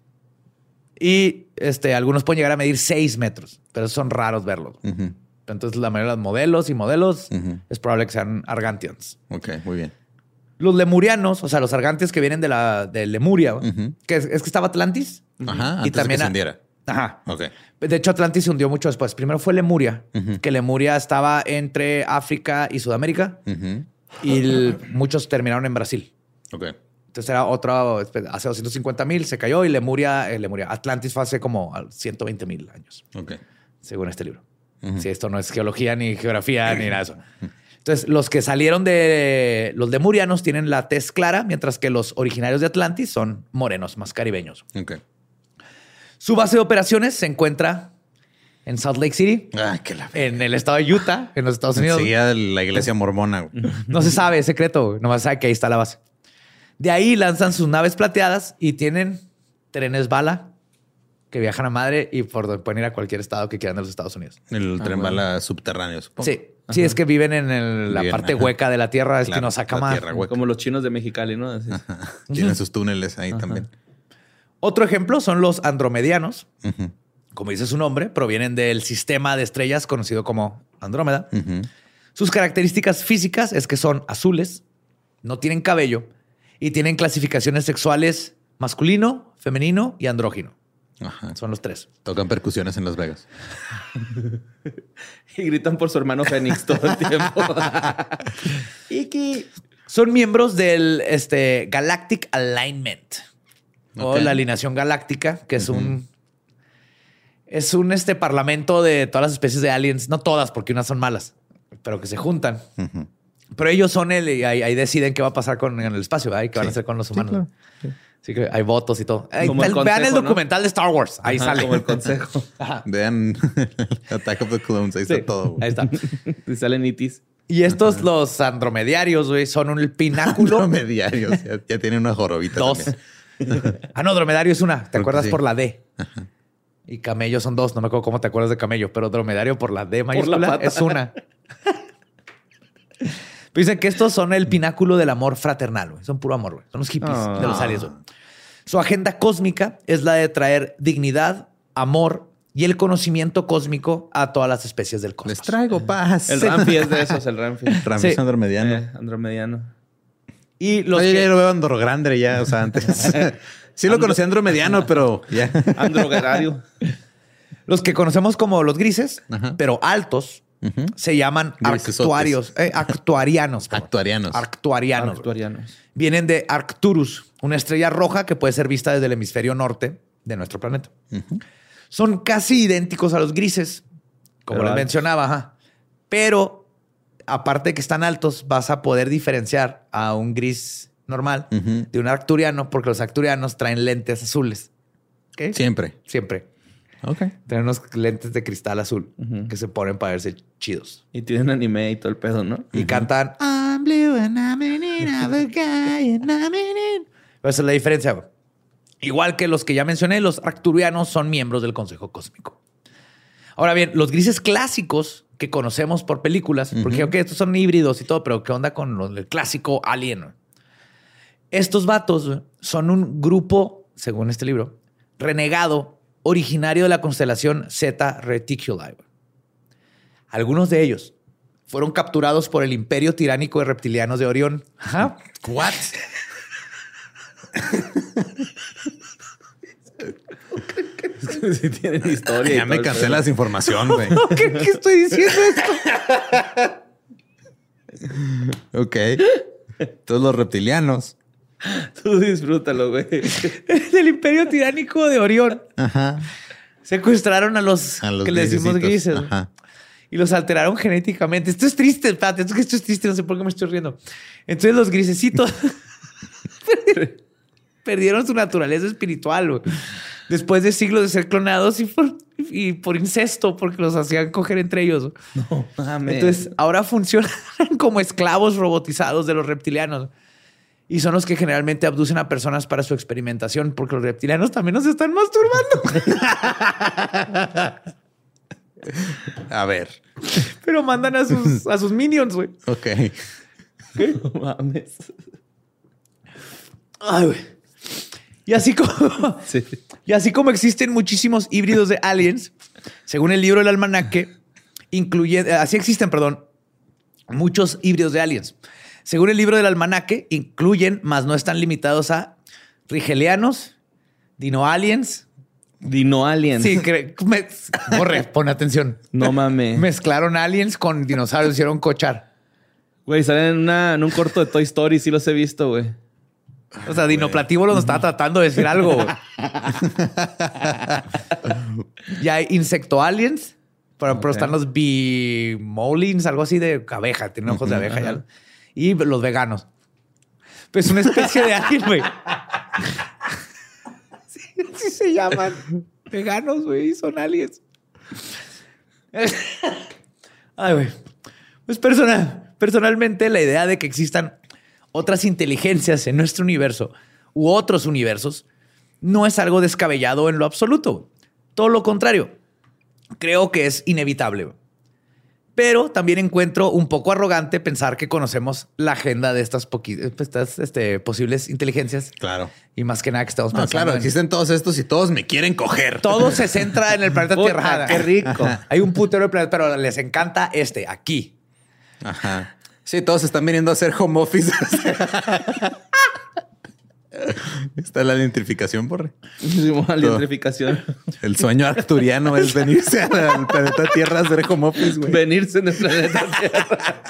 A: Y algunos pueden llegar a medir 6 metros, pero son raros verlos. Entonces, la mayoría de los modelos es probable que sean Argantians.
B: Ok, muy bien.
A: Los lemurianos, o sea, los Argantians que vienen de Lemuria, que es que estaba Atlantis.
B: Ajá,
A: y
B: antes
A: también
B: de que se hundiera.
A: Ajá.
B: Ok.
A: De hecho, Atlantis se hundió mucho después. Primero fue Lemuria, que Lemuria estaba entre África y Sudamérica. Y muchos terminaron en Brasil.
B: Ok.
A: Entonces era otro, hace 250,000 se cayó y Lemuria, Atlantis fue hace como 120,000 años.
B: Ok.
A: Según este libro. Si esto no es geología, ni geografía, ni nada de eso. Entonces, los que salieron de los lemurianos tienen la tez clara, mientras que los originarios de Atlantis son morenos, más caribeños.
B: Ok.
A: Su base de operaciones se encuentra en Salt Lake City, en el estado de Utah, en los Estados Unidos.
B: Sí, la iglesia mormona. Güey.
A: No se sabe, es secreto. Güey. Nomás sabe que ahí está la base. De ahí lanzan sus naves plateadas y tienen trenes bala que viajan a madre y pueden ir a cualquier estado que quieran de los Estados Unidos.
B: El tren bala subterráneo, supongo.
A: Sí. Sí, es que viven en la parte hueca de la tierra, es que no saca más.
C: Como los chinos de Mexicali, ¿no? Así.
B: Tienen sus túneles ahí también.
A: Otro ejemplo son los andromedianos. Como dice su nombre, provienen del sistema de estrellas conocido como Andrómeda. Sus características físicas es que son azules, no tienen cabello y tienen clasificaciones sexuales masculino, femenino y andrógino.
B: Ajá.
A: Son los tres.
B: Tocan percusiones en Las Vegas.
C: Y gritan por su hermano Fénix todo el tiempo.
A: Iki. Son miembros del Galactic Alignment o la alineación galáctica, que es un parlamento de todas las especies de aliens. No todas, porque unas son malas, pero que se juntan. Pero ellos son ahí deciden qué va a pasar en el espacio, ¿verdad? Y qué van a hacer con los humanos. Claro. Sí, que hay votos y todo. Vean el documental de Star Wars. Ahí sale.
C: Como el consejo.
B: Vean Attack of the Clones. Ahí está todo.
A: Ahí está.
C: Y salen itis.
A: Y estos, los andromediarios, güey, son el pináculo.
B: Andromediarios. Ya tienen una jorobita.
A: Dos. No, dromedario es una. ¿Te acuerdas por la D? Y camello son dos. No me acuerdo cómo te acuerdas de camello, pero dromedario por la D mayúscula es una. Dicen que estos son el pináculo del amor fraternal. Güey. Son puro amor. Güey. Son los hippies de los aliens. Güey. Su agenda cósmica es la de traer dignidad, amor y el conocimiento cósmico a todas las especies del cosmos.
B: Les traigo paz.
C: El Ramfi es de esos, el Ramfi.
B: Ramfi es andromediano.
C: Andromediano.
A: Y los
B: yo lo veo androgrande ya, o sea, antes. Sí lo conocí andromediano, pero ya.
C: Androguerario.
A: Los que conocemos como los grises, pero altos, se llaman actuarianos.
C: Actuarianos.
A: Vienen de Arcturus, una estrella roja que puede ser vista desde el hemisferio norte de nuestro planeta. Son casi idénticos a los grises, como les mencionaba. Pero aparte de que están altos, vas a poder diferenciar a un gris normal de un arcturiano, porque los arcturianos traen lentes azules. ¿Okay? Siempre.
B: Ok.
A: Tienen unos lentes de cristal azul que se ponen para verse chidos.
C: Y tienen anime y todo el pedo, ¿no?
A: Y cantan I'm blue and I'm in a guy and I'm in. Esa es la diferencia. Bro. Igual que los que ya mencioné, los arcturianos son miembros del Consejo Cósmico. Ahora bien, los grises clásicos que conocemos por películas, porque estos son híbridos y todo, pero ¿qué onda con el clásico Alien? Estos vatos son un grupo, según este libro, renegado, originario de la constelación Zeta Reticuli. Algunos de ellos fueron capturados por el imperio tiránico de reptilianos de Orión. Ajá.
B: ¿What?
C: Si tienen historia.
B: Ya me cansé la desinformación, güey.
A: ¿Qué estoy diciendo esto?
B: Ok. Todos los reptilianos.
C: Tú disfrútalo, güey.
A: Del imperio tiránico de Orión.
B: Ajá.
A: Secuestraron a los que le decimos grises.
B: Ajá.
A: Y los alteraron genéticamente. Esto es triste, espérate. Esto es triste. No sé por qué me estoy riendo. Entonces los grisecitos perdieron su naturaleza espiritual. Güey. Después de siglos de ser clonados y por incesto, porque los hacían coger entre ellos.
C: No mames.
A: Entonces ahora funcionan como esclavos robotizados de los reptilianos. Y son los que generalmente abducen a personas para su experimentación, porque los reptilianos también nos están masturbando.
B: A ver.
A: Pero mandan a sus minions, güey.
B: Ok.
C: No mames.
A: Ay, güey. Y así como existen muchísimos híbridos de aliens, según el libro del almanaque, existen muchos híbridos de aliens. Según el libro del almanaque, incluyen, mas no están limitados a rigelianos, dinoaliens.
C: Dinoaliens.
A: Sí, corre, pon atención.
C: No mames.
A: Mezclaron aliens con dinosaurios, hicieron cochar.
C: Güey, salen en un corto de Toy Story, sí los he visto, güey.
A: O sea, Dinoplatíbulo nos estaba tratando de decir algo, güey. Ya hay insectoaliens, pero están los bimolins, algo así de abeja, tienen ojos de abeja ya. Y los veganos. Pues es una especie de alien, güey. Sí se llaman veganos, güey. Son aliens. Ay, güey. Pues personalmente, la idea de que existan otras inteligencias en nuestro universo u otros universos no es algo descabellado en lo absoluto. Todo lo contrario. Creo que es inevitable. Pero también encuentro un poco arrogante pensar que conocemos la agenda de estas posibles inteligencias.
B: Claro.
A: Y más que nada que estamos pensando.
B: Claro, existen todos estos y todos me quieren coger.
A: Todo se centra en el planeta Tierra.
C: ¡Qué rico!
A: Hay un putero de planeta, pero les encanta aquí.
B: Ajá. Sí, todos están viniendo a hacer home office. Está la gentrificación, porre.
C: La gentrificación.
B: El sueño arcturiano es venirse al planeta Tierra a hacer home office, güey.
C: Venirse en el planeta Tierra.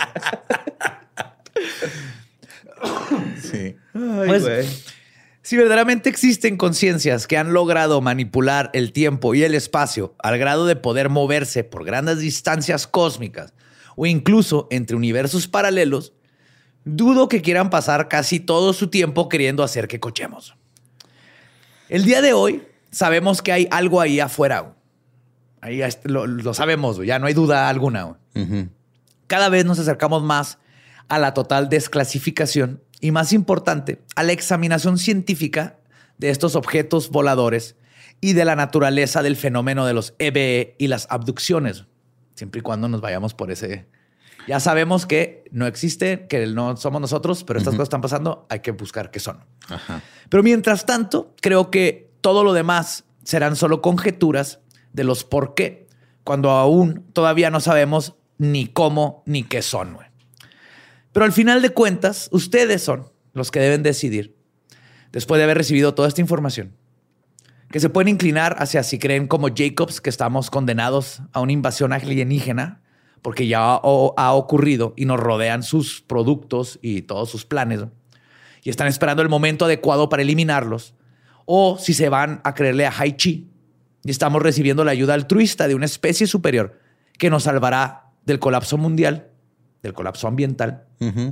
B: Sí.
C: Ay,
A: Pues,
C: güey.
A: si verdaderamente existen conciencias que han logrado manipular el tiempo y el espacio al grado de poder moverse por grandes distancias cósmicas o incluso entre universos paralelos, dudo que quieran pasar casi todo su tiempo queriendo hacer que cochemos. El día de hoy sabemos que hay algo ahí afuera. Ahí lo sabemos, ya no hay duda alguna.
B: Uh-huh.
A: Cada vez nos acercamos más a la total desclasificación y, más importante, a la examinación científica de estos objetos voladores y de la naturaleza del fenómeno de los EVE y las abducciones, siempre y cuando nos vayamos por ese. Ya sabemos que no existe, que no somos nosotros, pero estas cosas están pasando, hay que buscar qué son.
B: Ajá.
A: Pero mientras tanto, creo que todo lo demás serán solo conjeturas de los por qué, cuando aún todavía no sabemos ni cómo ni qué son, güey. Pero al final de cuentas, ustedes son los que deben decidir, después de haber recibido toda esta información, que se pueden inclinar hacia si creen como Jacobs que estamos condenados a una invasión alienígena, porque ya ha ocurrido y nos rodean sus productos y todos sus planes, ¿no? Y están esperando el momento adecuado para eliminarlos, o si se van a creerle a Hai Chi y estamos recibiendo la ayuda altruista de una especie superior que nos salvará del colapso mundial, del colapso ambiental,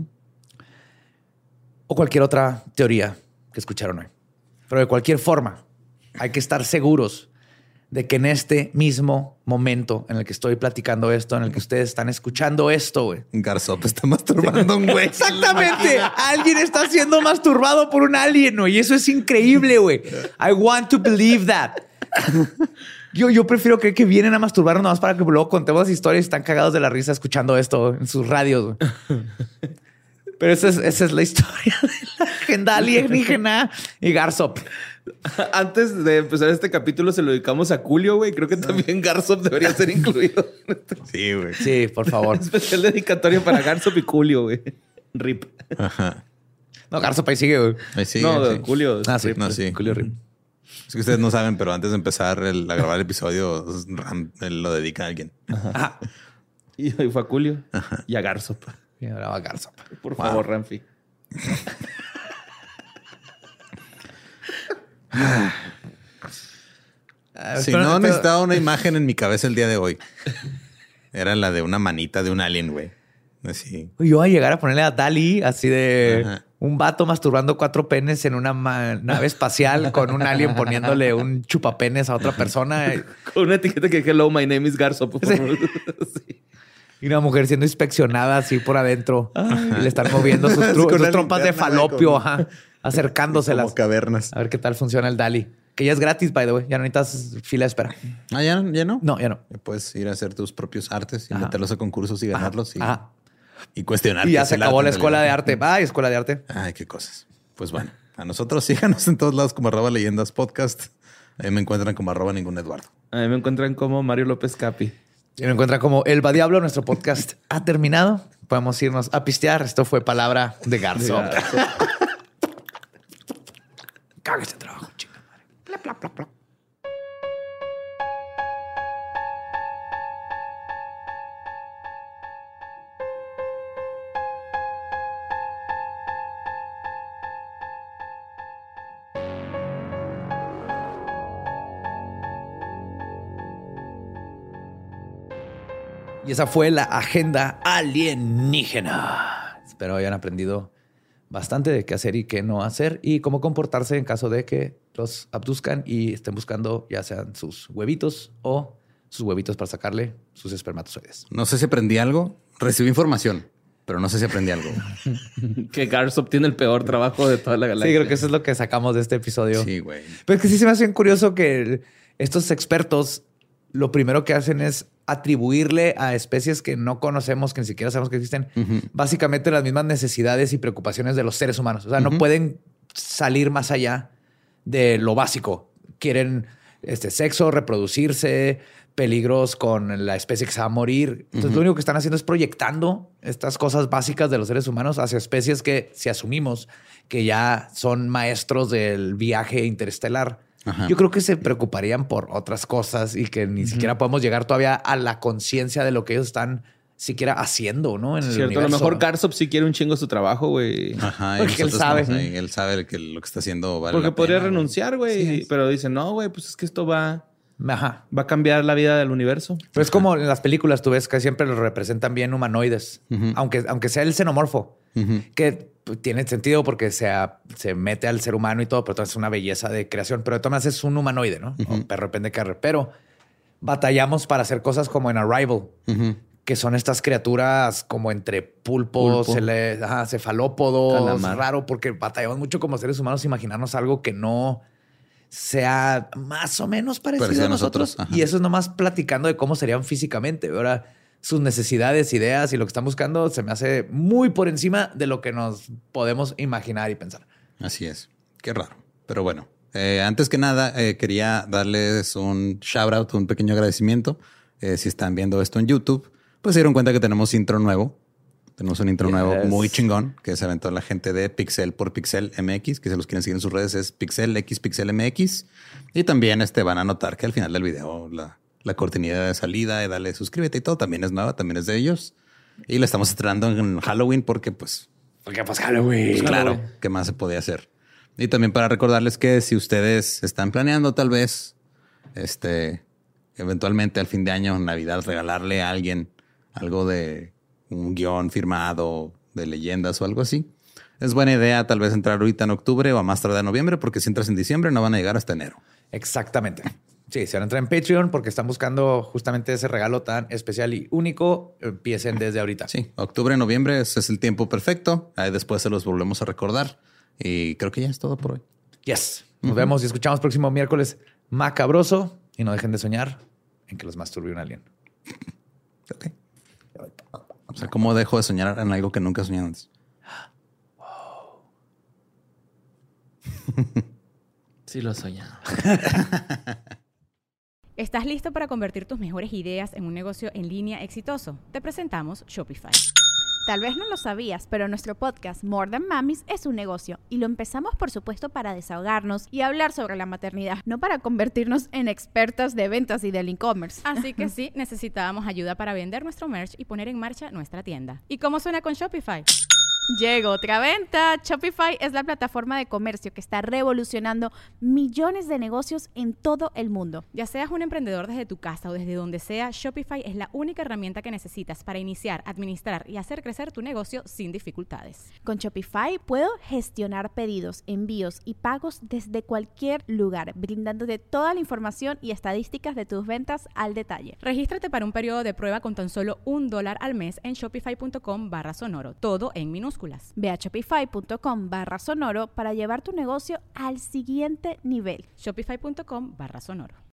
A: o cualquier otra teoría que escucharon hoy. Pero de cualquier forma, hay que estar seguros de que en este mismo momento en el que estoy platicando esto, en el que ustedes están escuchando esto, güey.
B: Garzop está masturbando a un güey.
A: Exactamente. Alguien está siendo masturbado por un alien, güey. Y eso es increíble, güey. I want to believe that. Yo prefiero creer que vienen a masturbarnos nomás para que luego contemos las historias y están cagados de la risa escuchando esto en sus radios, güey. Pero esa es la historia de la agenda alienígena y Garzop.
C: Antes de empezar este capítulo se lo dedicamos a Julio, güey. Creo que también Garzop debería ser incluido.
B: Sí, güey.
A: Sí, por favor.
C: Especial dedicatorio para Garzop y Julio, güey. RIP.
B: Ajá.
A: No, Garzop ahí sigue, güey.
B: Ahí sí.
C: No,
B: sí.
C: Julio.
A: Ah, sí.
C: RIP.
B: No, sí.
A: Julio Rip.
B: Es que ustedes no saben, pero antes de empezar a grabar el episodio, Ram lo dedica a alguien.
A: Ajá.
C: Y hoy fue a Julio y a Garzop.
A: Y ahora va Garzop.
C: Por favor, Ramfi.
B: Si no necesitaba una imagen en mi cabeza el día de hoy, era la de una manita de un alien, güey. Así.
A: Yo voy a llegar a ponerle a Dali así de
B: Ajá.
A: un vato masturbando 4 penes en una nave espacial con un alien poniéndole un chupapenes a otra persona
C: Con una etiqueta que hello, my name is Garzop. Por favor. Sí.
A: y una mujer siendo inspeccionada así por adentro y le están moviendo sus,
B: Así con
A: sus
B: una
A: trompas de
B: linterna, güey,
A: falopio,
B: como-
A: ajá, acercándoselas.
B: Como cavernas.
A: A ver qué tal funciona el Dali. Que ya es gratis, by the way. Ya no necesitas fila de espera.
B: Ah, ¿ya no?
A: No, ya no.
B: Ya puedes ir a hacer tus propios artes y
A: Ajá.
B: meterlos a concursos y ganarlos
A: Ajá.
B: y cuestionar.
A: Y ya
B: qué
A: se
B: es el
A: acabó
B: arte
A: la
B: en
A: escuela de
B: realidad.
A: arte. Ay, escuela de arte.
B: Ay, qué cosas. Pues bueno, a nosotros síganos en todos lados como @leyendas podcast. Ahí me encuentran como @ningún Eduardo.
C: A mí me encuentran como Mario López Capi.
A: Y me encuentra como El Va Diablo. Nuestro podcast ha terminado. Podemos irnos a pistear. Esto fue Palabra de Garzop. Caga este trabajo, chica madre. Bla, bla, bla, bla. Y esa fue la agenda alienígena. Espero hayan aprendido bastante de qué hacer y qué no hacer y cómo comportarse en caso de que los abduzcan y estén buscando ya sean sus huevitos o sus huevitos para sacarle sus espermatozoides.
B: No sé si aprendí algo. Recibí información, pero no sé si aprendí algo.
C: Que Garth tiene el peor trabajo de toda la galaxia.
A: Sí, creo que eso es lo que sacamos de este episodio.
B: Sí, güey.
A: Pero es que sí se me hace bien curioso que estos expertos lo primero que hacen es atribuirle a especies que no conocemos, que ni siquiera sabemos que existen, básicamente las mismas necesidades y preocupaciones de los seres humanos. O sea, no pueden salir más allá de lo básico. Quieren sexo, reproducirse, peligros con la especie que se va a morir. Entonces, lo único que están haciendo es proyectando estas cosas básicas de los seres humanos hacia especies que, si asumimos que ya son maestros del viaje interestelar, yo creo que se preocuparían por otras cosas y que ni siquiera podemos llegar todavía a la conciencia de lo que ellos están siquiera haciendo, ¿no? En el universo.
C: A lo mejor Garzop sí quiere un chingo su trabajo, güey.
B: Ajá.
A: Porque él sabe.
B: Él sabe que lo que está haciendo vale
C: Porque
B: la
C: podría
B: pena,
C: renunciar, güey.
A: Sí.
C: Pero dice, no, güey, pues es que esto va
A: a
C: cambiar la vida del universo.
A: Pero es como en las películas, tú ves que siempre los representan bien humanoides, aunque sea el xenomorfo, que tiene sentido porque se mete al ser humano y todo, pero es una belleza de creación. Pero de todas maneras es un humanoide, ¿no? Un perro depende de carne. Pero batallamos para hacer cosas como en Arrival, que son estas criaturas como entre pulpos, cefalópodos,
C: calamar.
A: Raro, porque batallamos mucho como seres humanos imaginarnos algo que no sea más o menos parecido a nosotros. Y eso es nomás platicando de cómo serían físicamente. Ahora, sus necesidades, ideas y lo que están buscando se me hace muy por encima de lo que nos podemos imaginar y pensar.
B: Así es. Qué raro. Pero bueno, antes que nada, quería darles un shout out, un pequeño agradecimiento. Si están viendo esto en YouTube, pues se dieron cuenta que tenemos intro nuevo. Tenemos un intro nuevo muy chingón que se aventó la gente de Pixel por Pixel MX, que se los quieren seguir en sus redes, es Pixel X Pixel MX. Y también van a notar que al final del video la cortinilla de salida y dale suscríbete y todo también es nueva, también es de ellos. Y la estamos estrenando en Halloween porque pues
A: Halloween.
B: Pues claro, ¿qué más se podía hacer? Y también para recordarles que si ustedes están planeando tal vez eventualmente al fin de año, Navidad, regalarle a alguien algo de un guión firmado de leyendas o algo así, es buena idea tal vez entrar ahorita en octubre o a más tardar en noviembre, porque si entras en diciembre no van a llegar hasta enero.
A: Exactamente. Sí, si van a entrar en Patreon porque están buscando justamente ese regalo tan especial y único, empiecen desde ahorita.
B: Sí, octubre, noviembre, ese es el tiempo perfecto. Ahí después se los volvemos a recordar. Y creo que ya es todo por hoy.
A: Yes. Nos vemos y escuchamos próximo miércoles macabroso. Y no dejen de soñar en que los masturbe un alien.
B: Ok. O sea, ¿cómo dejo de soñar en algo que nunca he soñado antes?
C: Sí lo he soñado.
D: ¿Estás listo para convertir tus mejores ideas en un negocio en línea exitoso? Te presentamos Shopify.
E: Tal vez no lo sabías, pero nuestro podcast More Than Mamis es un negocio y lo empezamos por supuesto para desahogarnos y hablar sobre la maternidad, no para convertirnos en expertas de ventas y del e-commerce.
D: Así que sí, necesitábamos ayuda para vender nuestro merch y poner en marcha nuestra tienda. ¿Y cómo suena con Shopify?
E: Llegó otra venta. Shopify es la plataforma de comercio que está revolucionando millones de negocios en todo el mundo.
D: Ya seas un emprendedor desde tu casa o desde donde sea, Shopify es la única herramienta que necesitas para iniciar, administrar y hacer crecer tu negocio sin dificultades.
E: Con Shopify puedo gestionar pedidos, envíos y pagos desde cualquier lugar, brindándote toda la información y estadísticas de tus ventas al detalle.
D: Regístrate para un periodo de prueba con tan solo $1 al mes en shopify.com/sonoro, todo en minúsculas.
E: Ve a shopify.com/sonoro para llevar tu negocio al siguiente nivel.
D: Shopify.com/sonoro.